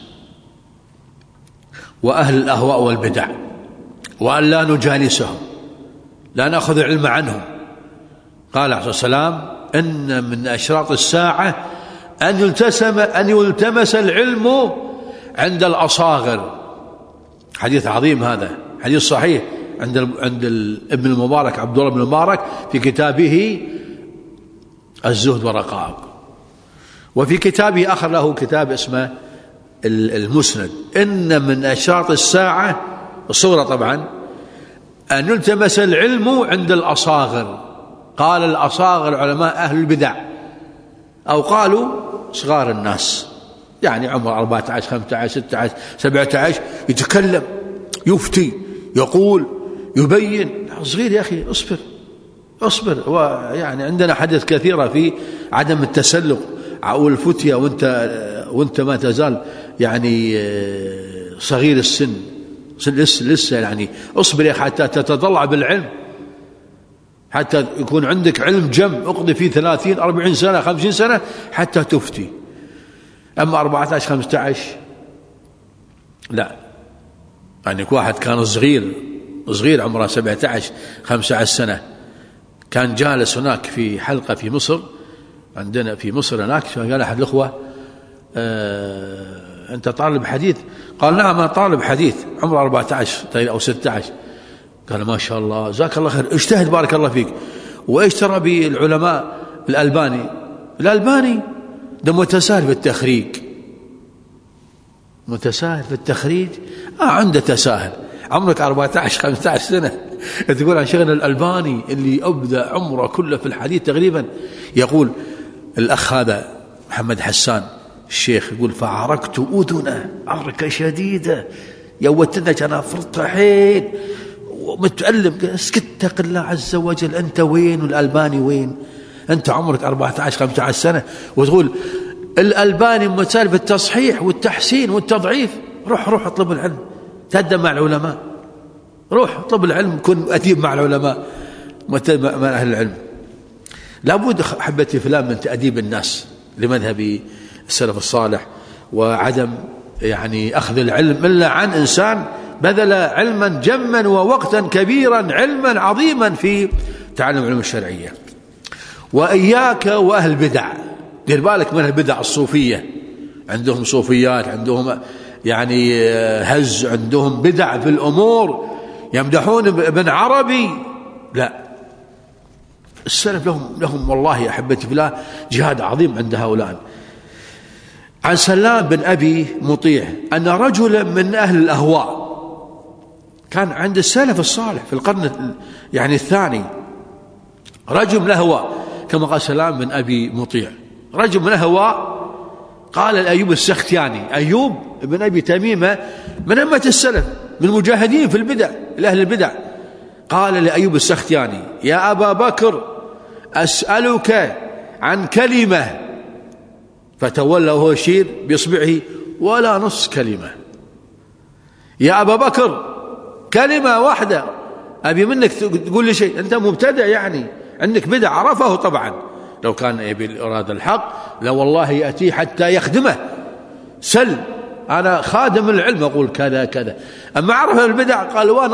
وأهل الأهواء والبدع، وأن لا نجالسهم، لا نأخذ العلم عنهم. قال عليه الصلاة والسلام إن من أشراط الساعة أن يلتمس العلم عند الأصاغر. حديث عظيم هذا، حديث صحيح عند ابن المبارك عبد الله بن المبارك في كتابه الزهد والرقائق، وفي كتابه آخر له كتاب اسمه المسند. إن من أشراط الساعة الصغرى طبعا أن يلتمس العلم عند الأصاغر. قال الأصاغر علماء أهل البدع، أو قالوا صغار الناس، يعني عمر 14 15 16 17 يتكلم يفتي يقول يبين. صغير يا أخي، اصبر. ويعني عندنا حدث كثيرة في عدم التسلق والفتية وانت ما تزال يعني صغير السن، لسه يعني اصبر يا أخي حتى تتطلع بالعلم. حتى يكون عندك علم جم اقضي فيه 30 40 سنة 50 سنة حتى تفتي. أما 14 15 لا. يعني واحد كان صغير عمره 17 15 سنة، كان جالس هناك في حلقة في مصر، عندنا في مصر هناك، قال أحد الأخوة أنت طالب حديث؟ قال نعم أنا طالب حديث، عمره 14 أو 16. قال ما شاء الله جزاك الله خير، اجتهد بارك الله فيك. وإيش ترى بالعلماء الألباني ده متساهل في التخريج، متساهل في التخريج، عنده تساهل. عمرك 14 15 سنة تقول عن شيخنا الألباني اللي أبدى عمره كله في الحديث تقريبا. يقول الأخ هذا محمد حسان الشيخ يقول فعركت أذنه عركة شديدة، يوتنك أنا فرط حيل ومتألم. اسكت اتق الله عز وجل، أنت وين والألباني وين؟ أنت عمرك 14 15 سنة وتقول الألباني متساهل في التصحيح والتحسين والتضعيف. روح اطلب العلم، تقدم مع العلماء، روح اطلب العلم، كن أديب مع العلماء مع أهل العلم. لابد أحبتي فلان من تأديب الناس لمذهب السلف الصالح، وعدم يعني أخذ العلم إلا عن إنسان بذل علما جما ووقتا كبيرا، علما عظيما في تعلم العلوم الشرعية. وإياك وأهل البدع، دير بالك من البدع الصوفية، عندهم صوفيات، عندهم يعني هز، عندهم بدع في الأمور، يمدحون ابن عربي. لا، السلف لهم والله أحبتي في الله جهاد عظيم عند هؤلاء. عن سلام بن أبي مطيع أن رجلا من أهل الأهواء، كان عند السلف الصالح في القرن يعني الثاني رجل من الأهواء، كما قال سلام بن أبي مطيع رجل من الأهواء، قال لأيوب السختياني، أيوب بن أبي تميمة من أمة السلف، من المجاهدين في البدع، لأهل البدع، قال لأيوب السختياني يا أبا بكر أسألك عن كلمة، فتولى وهو يشير بإصبعه ولا نص كلمة. يا أبا بكر كلمة واحدة، أبي منك تقول لي شيء، أنت مبتدع يعني عندك بدع. عرفه طبعا، لو كان يبي أراد الحق لو والله يأتي حتى يخدمه، سل أنا خادم العلم أقول كذا كذا. أما عرف البدع قال ولا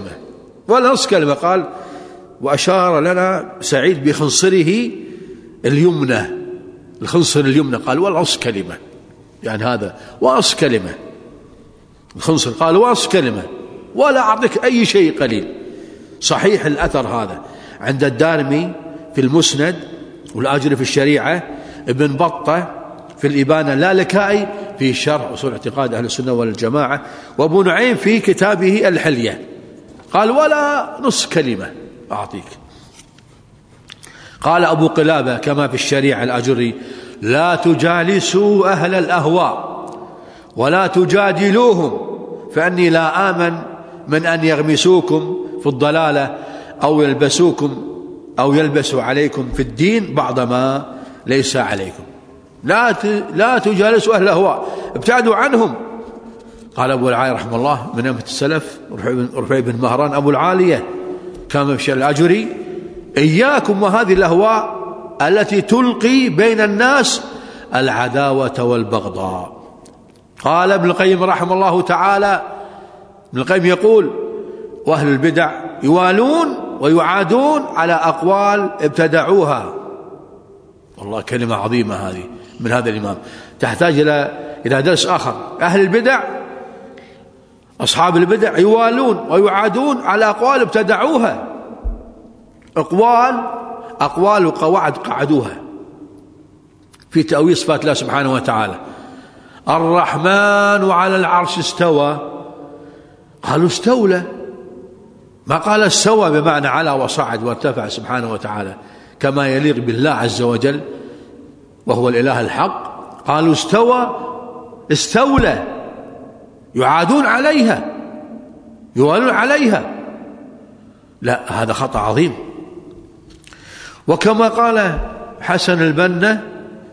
نص كلمة. قال وأشار لنا سعيد بخنصره اليمنى، الخنصر اليمنى، قال ولا نص كلمة، يعني هذا ونص كلمة. الخنصر قال ونص كلمة ولا أعطيك أي شيء قليل. صحيح الأثر هذا عند الدارمي في المسند، والآجري في الشريعة، ابن بطة في الإبانة، اللالكائي في شرح أصول اعتقاد أهل السنة والجماعة، وابو نعيم في كتابه الحلية، قال ولا نص كلمة أعطيك. قال أبو قلابة كما في الشريعة الآجري لا تجالسوا أهل الأهواء ولا تجادلوهم، فأني لا آمن من أن يغمسوكم في الضلالة أو يلبسوا عليكم في الدين بعض ما ليس عليكم. لا تجالسوا أهل الأهواء، ابتعدوا عنهم. قال أبو العالية رحمه الله من أمة السلف رفيع بن مهران أبو العالية كما في الشريعة الآجري إياكم وهذه الأهواء التي تلقي بين الناس العداوة والبغضاء. قال ابن القيم رحمه الله تعالى، ابن القيم يقول وأهل البدع يوالون ويعادون على أقوال ابتدعوها. والله كلمة عظيمة هذه من هذا الإمام، تحتاج إلى درس آخر. أهل البدع أصحاب البدع يوالون ويعادون على أقوال ابتدعوها، أقوال وقواعد قعدوها في تأويل صفات الله سبحانه وتعالى. الرحمن على العرش استوى، قالوا استولى، ما قال استوى بمعنى على وصعد وارتفع سبحانه وتعالى كما يليق بالله عز وجل وهو الإله الحق. قالوا استولى، يعادون عليها يوالون عليها. لا، هذا خطأ عظيم. وكما قال حسن البنا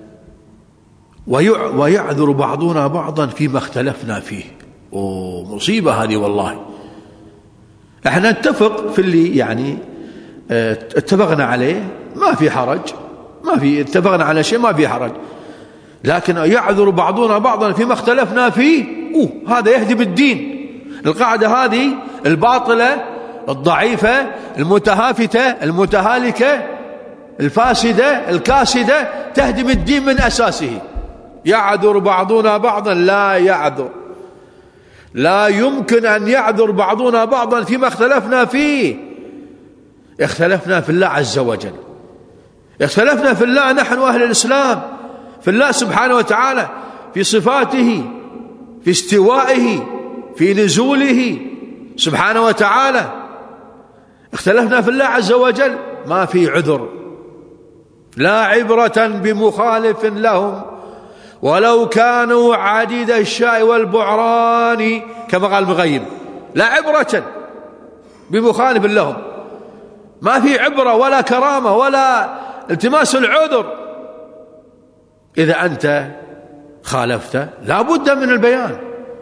ويعذر بعضنا بعضا فيما اختلفنا فيه. مصيبة هذه والله. احنا نتفق في اللي يعني اتفقنا عليه ما في حرج، ما في اتفقنا على شيء ما في حرج، لكن يعذر بعضنا بعضا فيما اختلفنا فيه، هذا يهدم الدين. القاعدة هذه الباطلة الضعيفة المتهافتة المتهالكة الفاسدة الكاسدة تهدم الدين من أساسه. يعذر بعضنا بعضا، لا يعذر، لا يمكن أن يعذر بعضنا بعضا فيما اختلفنا فيه. اختلفنا في الله عز وجل، اختلفنا في الله نحن أهل الإسلام، في الله سبحانه وتعالى، في صفاته، في استوائه، في نزوله سبحانه وتعالى. اختلفنا في الله عز وجل، ما في عذر. لا عبرة بمخالف لهم ولو كانوا عديد الشاء والبعران، كما قال المغيب. لا عبرة بمخالف لهم، ما في عبرة ولا كرامة ولا التماس العذر. إذا أنت خالفت لا بد من البيان.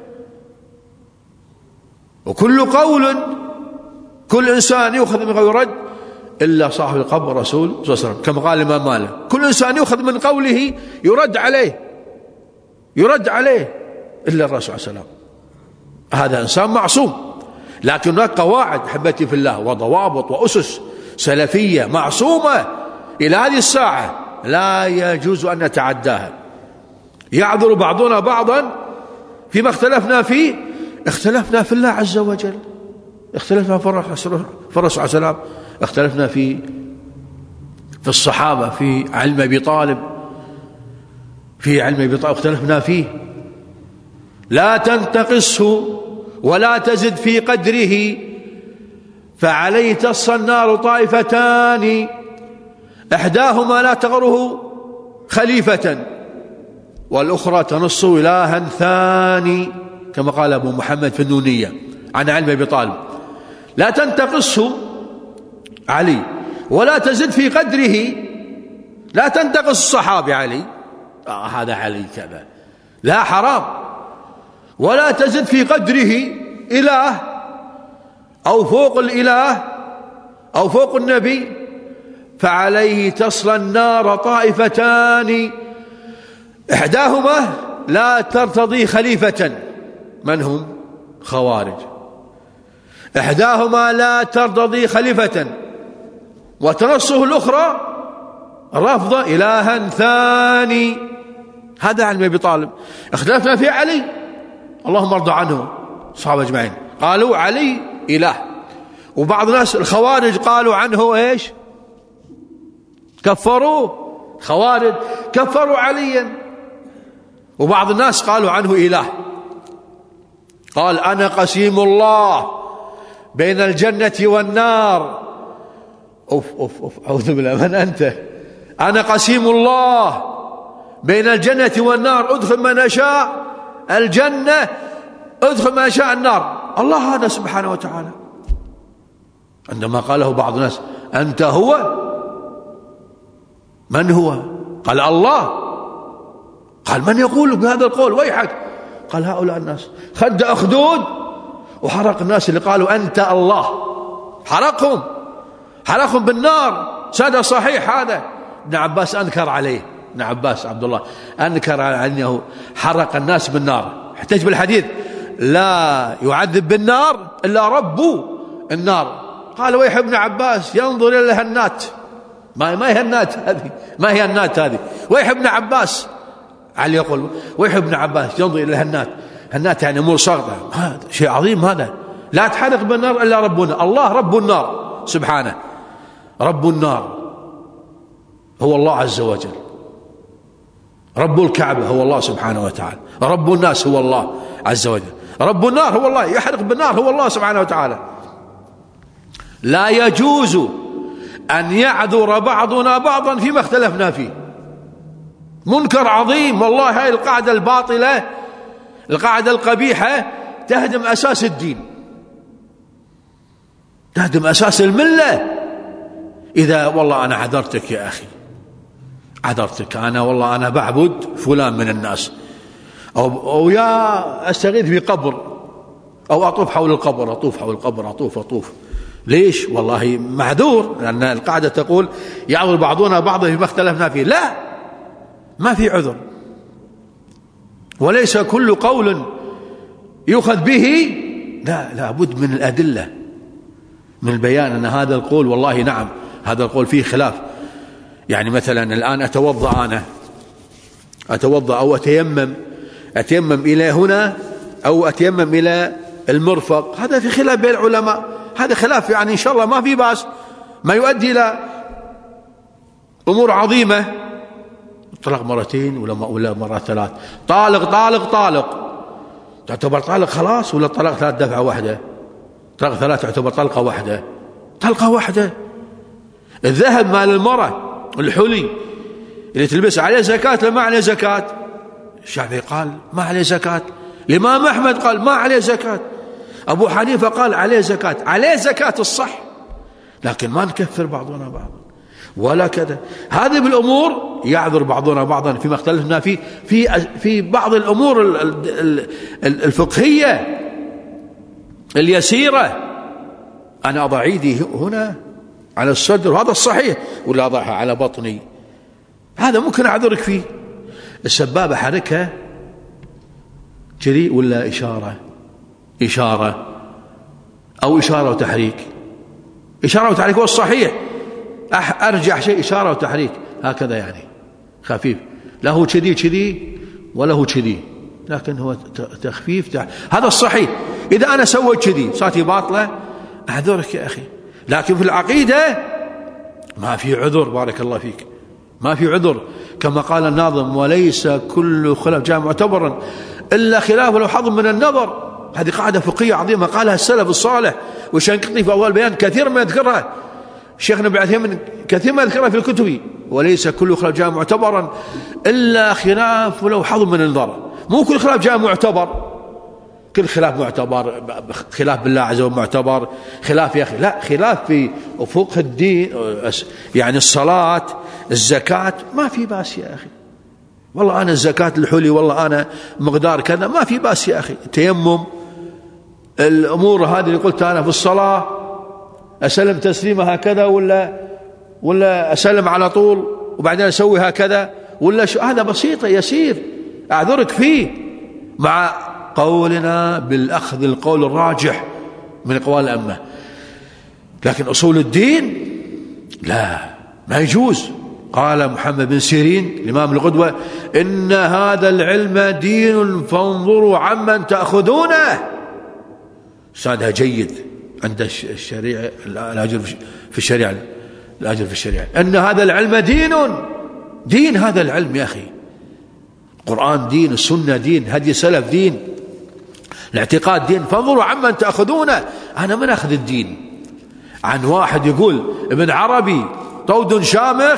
وكل قول كل إنسان يؤخذ من قول يرد إلا صاحب القبر الرسول صلى الله عليه وسلم، كما قال الإمام مالك. كل إنسان يؤخذ من قوله يرد عليه، يرد عليه إلا الرسول صلى الله عليه وسلم. هذا إنسان معصوم، لكن هناك قواعد أحبتي في الله وضوابط وأسس سلفية معصومة إلى هذه الساعة لا يجوز أن نتعداها. يعذر بعضنا بعضا فيما اختلفنا فيه. اختلفنا في الله عز وجل، اختلفنا في الرسول صلى الله عليه وسلم، اختلفنا في الصحابة، في علم أبي طالب، في علم أبي طالب اختلفنا فيه. لا تنتقصه ولا تزد في قدره فعليه تصل النار طائفتان إحداهما لا تغره خليفة والأخرى تنص إلها ثاني، كما قال أبو محمد في النونية عن علم أبي طالب. لا تنتقصه علي ولا تزد في قدره، لا تنتقص الصحابي علي، هذا علي كذا، لا حرام. ولا تزد في قدره إله أو فوق الإله أو فوق النبي فعليه تصل النار طائفتان إحداهما لا ترتضي خليفة، من هم؟ خوارج. إحداهما لا ترتضي خليفة وتنصه الأخرى رفض إلها ثاني. هذا علم أبي طالب. اختلفنا في علي، اللهم ارضى عنه الصحابة أجمعين، قالوا علي إله، وبعض الناس الخوارج قالوا عنه إيش؟ كفروه. خوارج كفروا عليا، وبعض الناس قالوا عنه إله. قال أنا قسيم الله بين الجنة والنار. أوف أوف أوف، أعوذ بالله، من أنت؟ أنا قسيم الله بين الجنة والنار، أدخل من أشاء الجنة، أدخل من أشاء النار. الله هذا سبحانه وتعالى. عندما قاله بعض الناس أنت هو، من هو؟ قال الله. قال من يقول بهذا القول؟ ويحك. قال هؤلاء الناس. خد أخدود وحرق الناس اللي قالوا أنت الله، حرقهم بالنار. سادة صحيح هذا. ابن عباس أنكر عليه، ابن عباس عبد الله أنكر على أنه حرق الناس بالنار، احتج بالحديث لا يعذب بالنار إلا رب النار. قال ويح ابن عباس ينظر إلى الهنات، ما هي النات هذه، ما هي النات هذه، ويح ابن عباس. علي يقول ويح ابن عباس ينظر إلى الهنات، هنات يعني أمور صغيرة، هذا شيء عظيم هذا. لا تحرق بالنار إلا ربنا، الله رب النار سبحانه. رب النار هو الله عز وجل، رب الكعبة هو الله سبحانه وتعالى، رب الناس هو الله عز وجل، رب النار هو الله، يحرق بالنار هو الله سبحانه وتعالى. لا يجوز أن يعذر بعضنا بعضا فيما اختلفنا فيه. منكر عظيم والله. هاي القاعدة الباطلة، القاعدة القبيحة تهدم أساس الدين، تهدم أساس الملة. إذا والله أنا عذرتك يا أخي، عذرتك أنا، والله أنا بعبد فلان من الناس، أو يا أستغيث بقبر، أو أطوف حول القبر، أطوف حول القبر، أطوف ليش؟ والله معذور، لأن القاعدة تقول يعذر بعضنا بعضا فيما اختلفنا فيه. لا، ما في عذر، وليس كل قول يؤخذ به، لا بد من الأدلة، من البيان أن هذا القول والله نعم هذا القول فيه خلاف. يعني مثلا الآن أتوضأ أو أتيمم إلى هنا أو أتيمم إلى المرفق، هذا في خلاف بين العلماء، هذا خلاف يعني إن شاء الله ما في باس، ما يؤدي إلى أمور عظيمة. طلق مرتين ولا مرة ثلاث، طالق تعتبر طالق خلاص، ولا طلق 3 دفعة واحدة؟ طلق 3 تعتبر طلقة واحدة. الذهب مال المرأة الحلي اللي تلبسه عليه زكاة ولا ما عليه زكاة؟ الشافعي قال ما عليه زكاة، الإمام أحمد قال ما عليه زكاة، أبو حنيفة قال عليه زكاة الصح، لكن ما نكفر بعضنا بعضا ولا كذا. هذه بالأمور يعذر بعضنا بعضا فيما اختلفنا فيه في بعض الأمور الفقهية اليسيرة. أنا أضع ايدي هنا على الصدر وهذا الصحيح، ولا أضعها على بطني، هذا ممكن أعذرك فيه. السبابة حركة جري ولا إشارة أو إشارة وتحريك؟ إشارة وتحريك هو الصحيح، أرجح شيء إشارة وتحريك هكذا، يعني خفيف، له كذي وله كذي، لكن هو تخفيف هذا الصحيح. إذا أنا سويت كذي صارت باطلة أعذرك يا أخي، لكن في العقيدة ما في عذر، بارك الله فيك، ما في عذر. كما قال الناظم وليس كل خلاف جاء معتبرا إلا خلاف لو حظ من النظر. هذه قاعدة فقهية عظيمة قالها السلف الصالح، والشنقيطي في أول بيان كثير ما يذكرها، شيخنا ابن عثيمين كثير ما يذكرها في الكتب. وليس كل خلاف جاء معتبرا إلا خلاف لو حظ من النظر. مو كل خلاف جاء معتبر، كل خلاف معتبر، خلاف بالله عز وجل معتبر، خلاف يا أخي، لا، خلاف في أفق الدين، يعني الصلاة الزكاة ما في باس يا أخي، والله أنا الزكاة الحلي والله أنا مقدار كذا، ما في باس يا أخي. التيمم، الأمور هذه اللي قلت أنا في الصلاة أسلم تسليمة هكذا ولا أسلم على طول وبعدين أسوي هكذا ولا هذا بسيطة يسير أعذرك فيه، مع قولنا بالأخذ القول الراجح من أقوال الأئمة. لكن أصول الدين لا، ما يجوز. قال محمد بن سيرين الإمام القدوة إن هذا العلم دين فانظروا عمن تأخذونه. سادها جيد عند الشريعة، الأجر في الشريعة، الأجر في الشريعة. إن هذا العلم دين هذا العلم يا أخي، القرآن دين، السنة دين، هدي سلف دين، الاعتقاد دين، فانظروا عمن تأخذونه. أنا من أخذ الدين عن واحد يقول ابن عربي طود شامخ،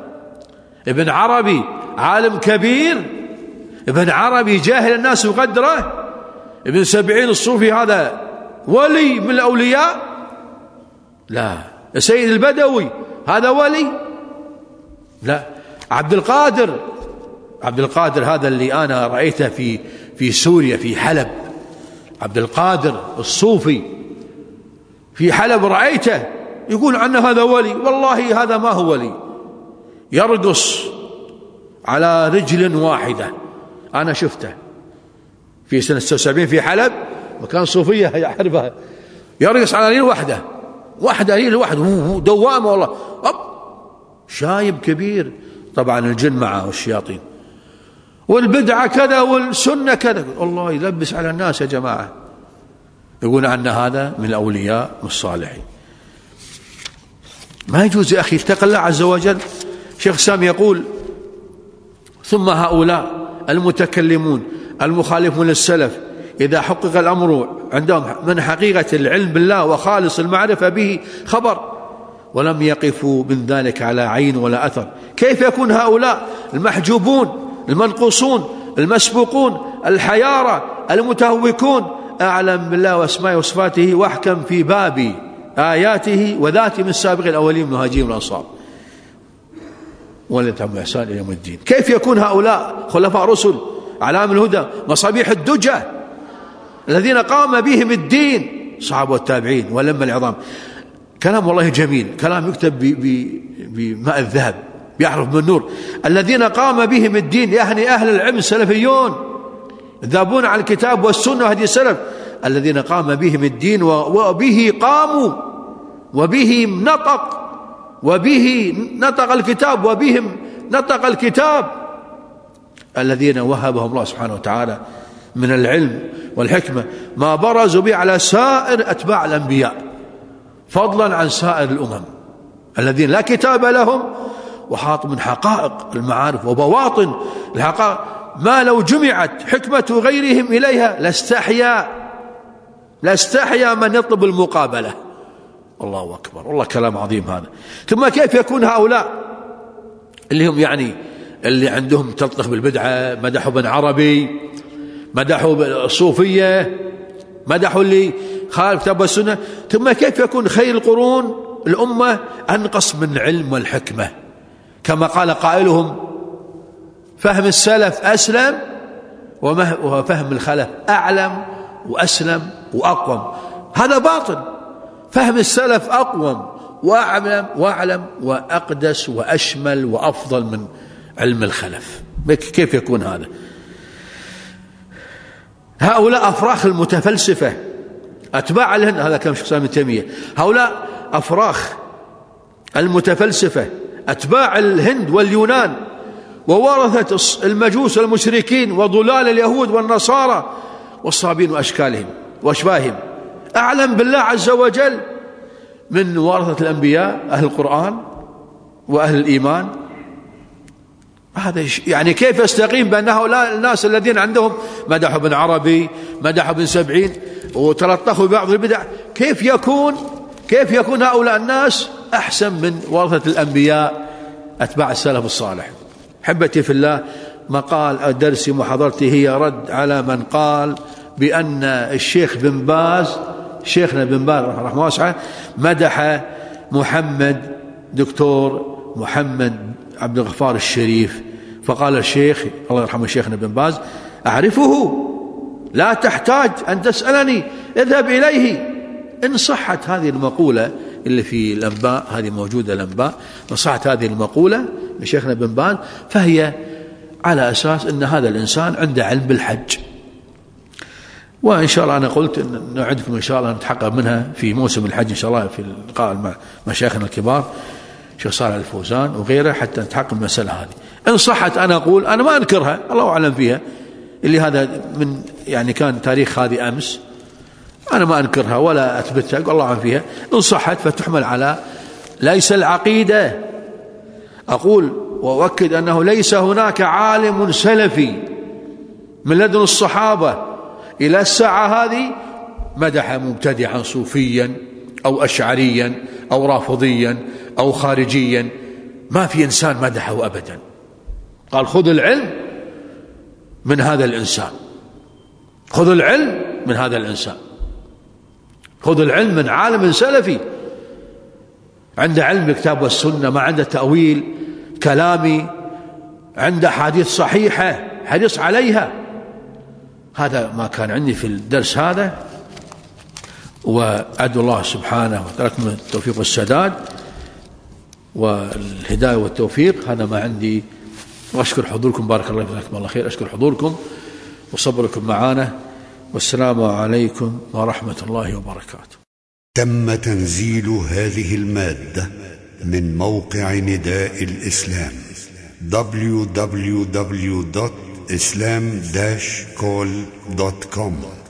ابن عربي عالم كبير، ابن عربي جاهل الناس وقدره، ابن سبعين الصوفي هذا ولي من الأولياء؟ لا. السيد البدوي هذا ولي؟ لا. عبد القادر هذا اللي أنا رأيته في سوريا في حلب، عبد القادر الصوفي في حلب رأيته يقول عنه هذا ولي، والله هذا ما هو ولي، يرقص على رجل واحدة. أنا شفته في سنة 76 في حلب، مكان صوفية يعرفها، يرقص على رجل رجل واحدة دوامة والله، شايب كبير، طبعا الجن معه والشياطين، والبدعة كذا والسنة كذا، الله يلبس على الناس يا جماعة. يقول أن هذا من الأولياء الصالحين، ما يجوز يا أخي، اتق الله عز وجل. شيخ سام يقول ثم هؤلاء المتكلمون المخالفون للسلف إذا حقق الأمر عندهم من حقيقة العلم بالله وخالص المعرفة به خبر، ولم يقفوا من ذلك على عين ولا أثر، كيف يكون هؤلاء المحجوبون المنقوصون المسبوقون الحيارى المتهوكون أعلم بالله وأسمائه وصفاته وأحكم في باب آياته وذاته من السابق الأولين من المهاجرين والأنصار ولتهم إحسان إلى يوم الدين؟ كيف يكون هؤلاء خلفاء رسل علام الهدى مصابيح الدجى الذين قام بهم الدين، صحابة والتابعين والأئمة العظام، كلام والله جميل، كلام يكتب بماء الذهب، يعرف بالنور. الذين قام بهم الدين، يعني أهل العلم السلفيون يذهبون على الكتاب والسنة وهدي السلف، الذين قام بهم الدين وبه قاموا وبه نطق، وبه نطق الكتاب وبهم نطق الكتاب، الذين وهبهم الله سبحانه وتعالى من العلم والحكمة ما برزوا به على سائر أتباع الأنبياء، فضلا عن سائر الأمم الذين لا كتاب لهم، وحاطوا من حقائق المعارف وبواطن الحقائق ما لو جمعت حكمة غيرهم إليها لاستحيا من يطلب المقابلة. الله أكبر، والله كلام عظيم هذا. ثم كيف يكون هؤلاء اللي هم يعني اللي عندهم تلطخ بالبدعة، مدحوا ابن عربي، مدحوا الصوفية، مدحوا اللي خالف كتاب والسنة، ثم كيف يكون خير القرون الأمة أنقص من العلم والحكمة؟ كما قال قائلهم: فهم السلف أسلم وفهم الخلف أعلم وأسلم وأقوم. هذا باطل. فهم السلف أقوم وأعلم وأقدس وأشمل وأفضل من علم الخلف. كيف يكون هذا؟ هؤلاء أفراخ المتفلسفة أتباع الهند، هذا كلام شيخ الإسلام ابن تيمية، هؤلاء أفراخ المتفلسفة أتباع الهند واليونان وورثة المجوس والمشركين وضلال اليهود والنصارى والصابين وأشكالهم وأشباههم، أعلم بالله عز وجل من ورثة الأنبياء أهل القرآن وأهل الإيمان. هذا كيف يستقيم بأن هؤلاء الناس الذين عندهم مدحوا ابن عربي، مدحوا ابن سبعين، وتلطخوا ببعض البدع، كيف يكون هؤلاء الناس أحسن من ورثة الأنبياء أتباع السلف الصالح؟ حبتي في الله، مقال درسي محاضرتي هي رد على من قال بأن الشيخ بن باز، شيخنا بن باز رحمه الله واسعه، مدح محمد دكتور محمد عبد الغفار الشريف، فقال الشيخ الله يرحمه شيخنا بن باز: أعرفه، لا تحتاج أن تسألني، اذهب إليه. إن صحت هذه المقولة اللي في الأنباء، هذه موجودة الأنباء، إن صحت هذه المقولة لشيخنا بن باز فهي على أساس أن هذا الإنسان عنده علم بالحج، وإن شاء الله أنا قلت أن نعدكم إن شاء الله نتحقق منها في موسم الحج إن شاء الله في اللقاء مع مشايخنا الكبار شيخ صالح الفوزان وغيره حتى نتحقق المسألة هذه. إن صحت أنا أقول، أنا ما أنكرها، الله أعلم فيها، اللي هذا من كان تاريخ هذه أمس، أنا ما أنكرها ولا أثبتها، الله أعلم فيها. إن صحت فتحمل على ليس العقيدة. أقول وأؤكد أنه ليس هناك عالم سلفي من لدن الصحابة إلى الساعة هذه مدح مبتدعا صوفيا أو أشعريا أو رافضيا أو خارجيا، ما في إنسان مدحه أبدا. قال: خذ العلم من هذا الإنسان، خذ العلم من هذا الإنسان، خذ العلم من عالم سلفي عنده علم بالكتاب والسنة، ما عنده تأويل كلامي، عنده حديث صحيحة حرص عليها. هذا ما كان عندي في الدرس هذا، وأدعو الله سبحانه وتعالى من التوفيق والسداد والهداية والتوفيق. هذا ما عندي، وأشكر حضوركم، بارك الله فيكم، الله خير، أشكر حضوركم وصبركم معنا، والسلام عليكم ورحمة الله وبركاته. تم تنزيل هذه المادة من موقع نداء الإسلام www.islam-call.com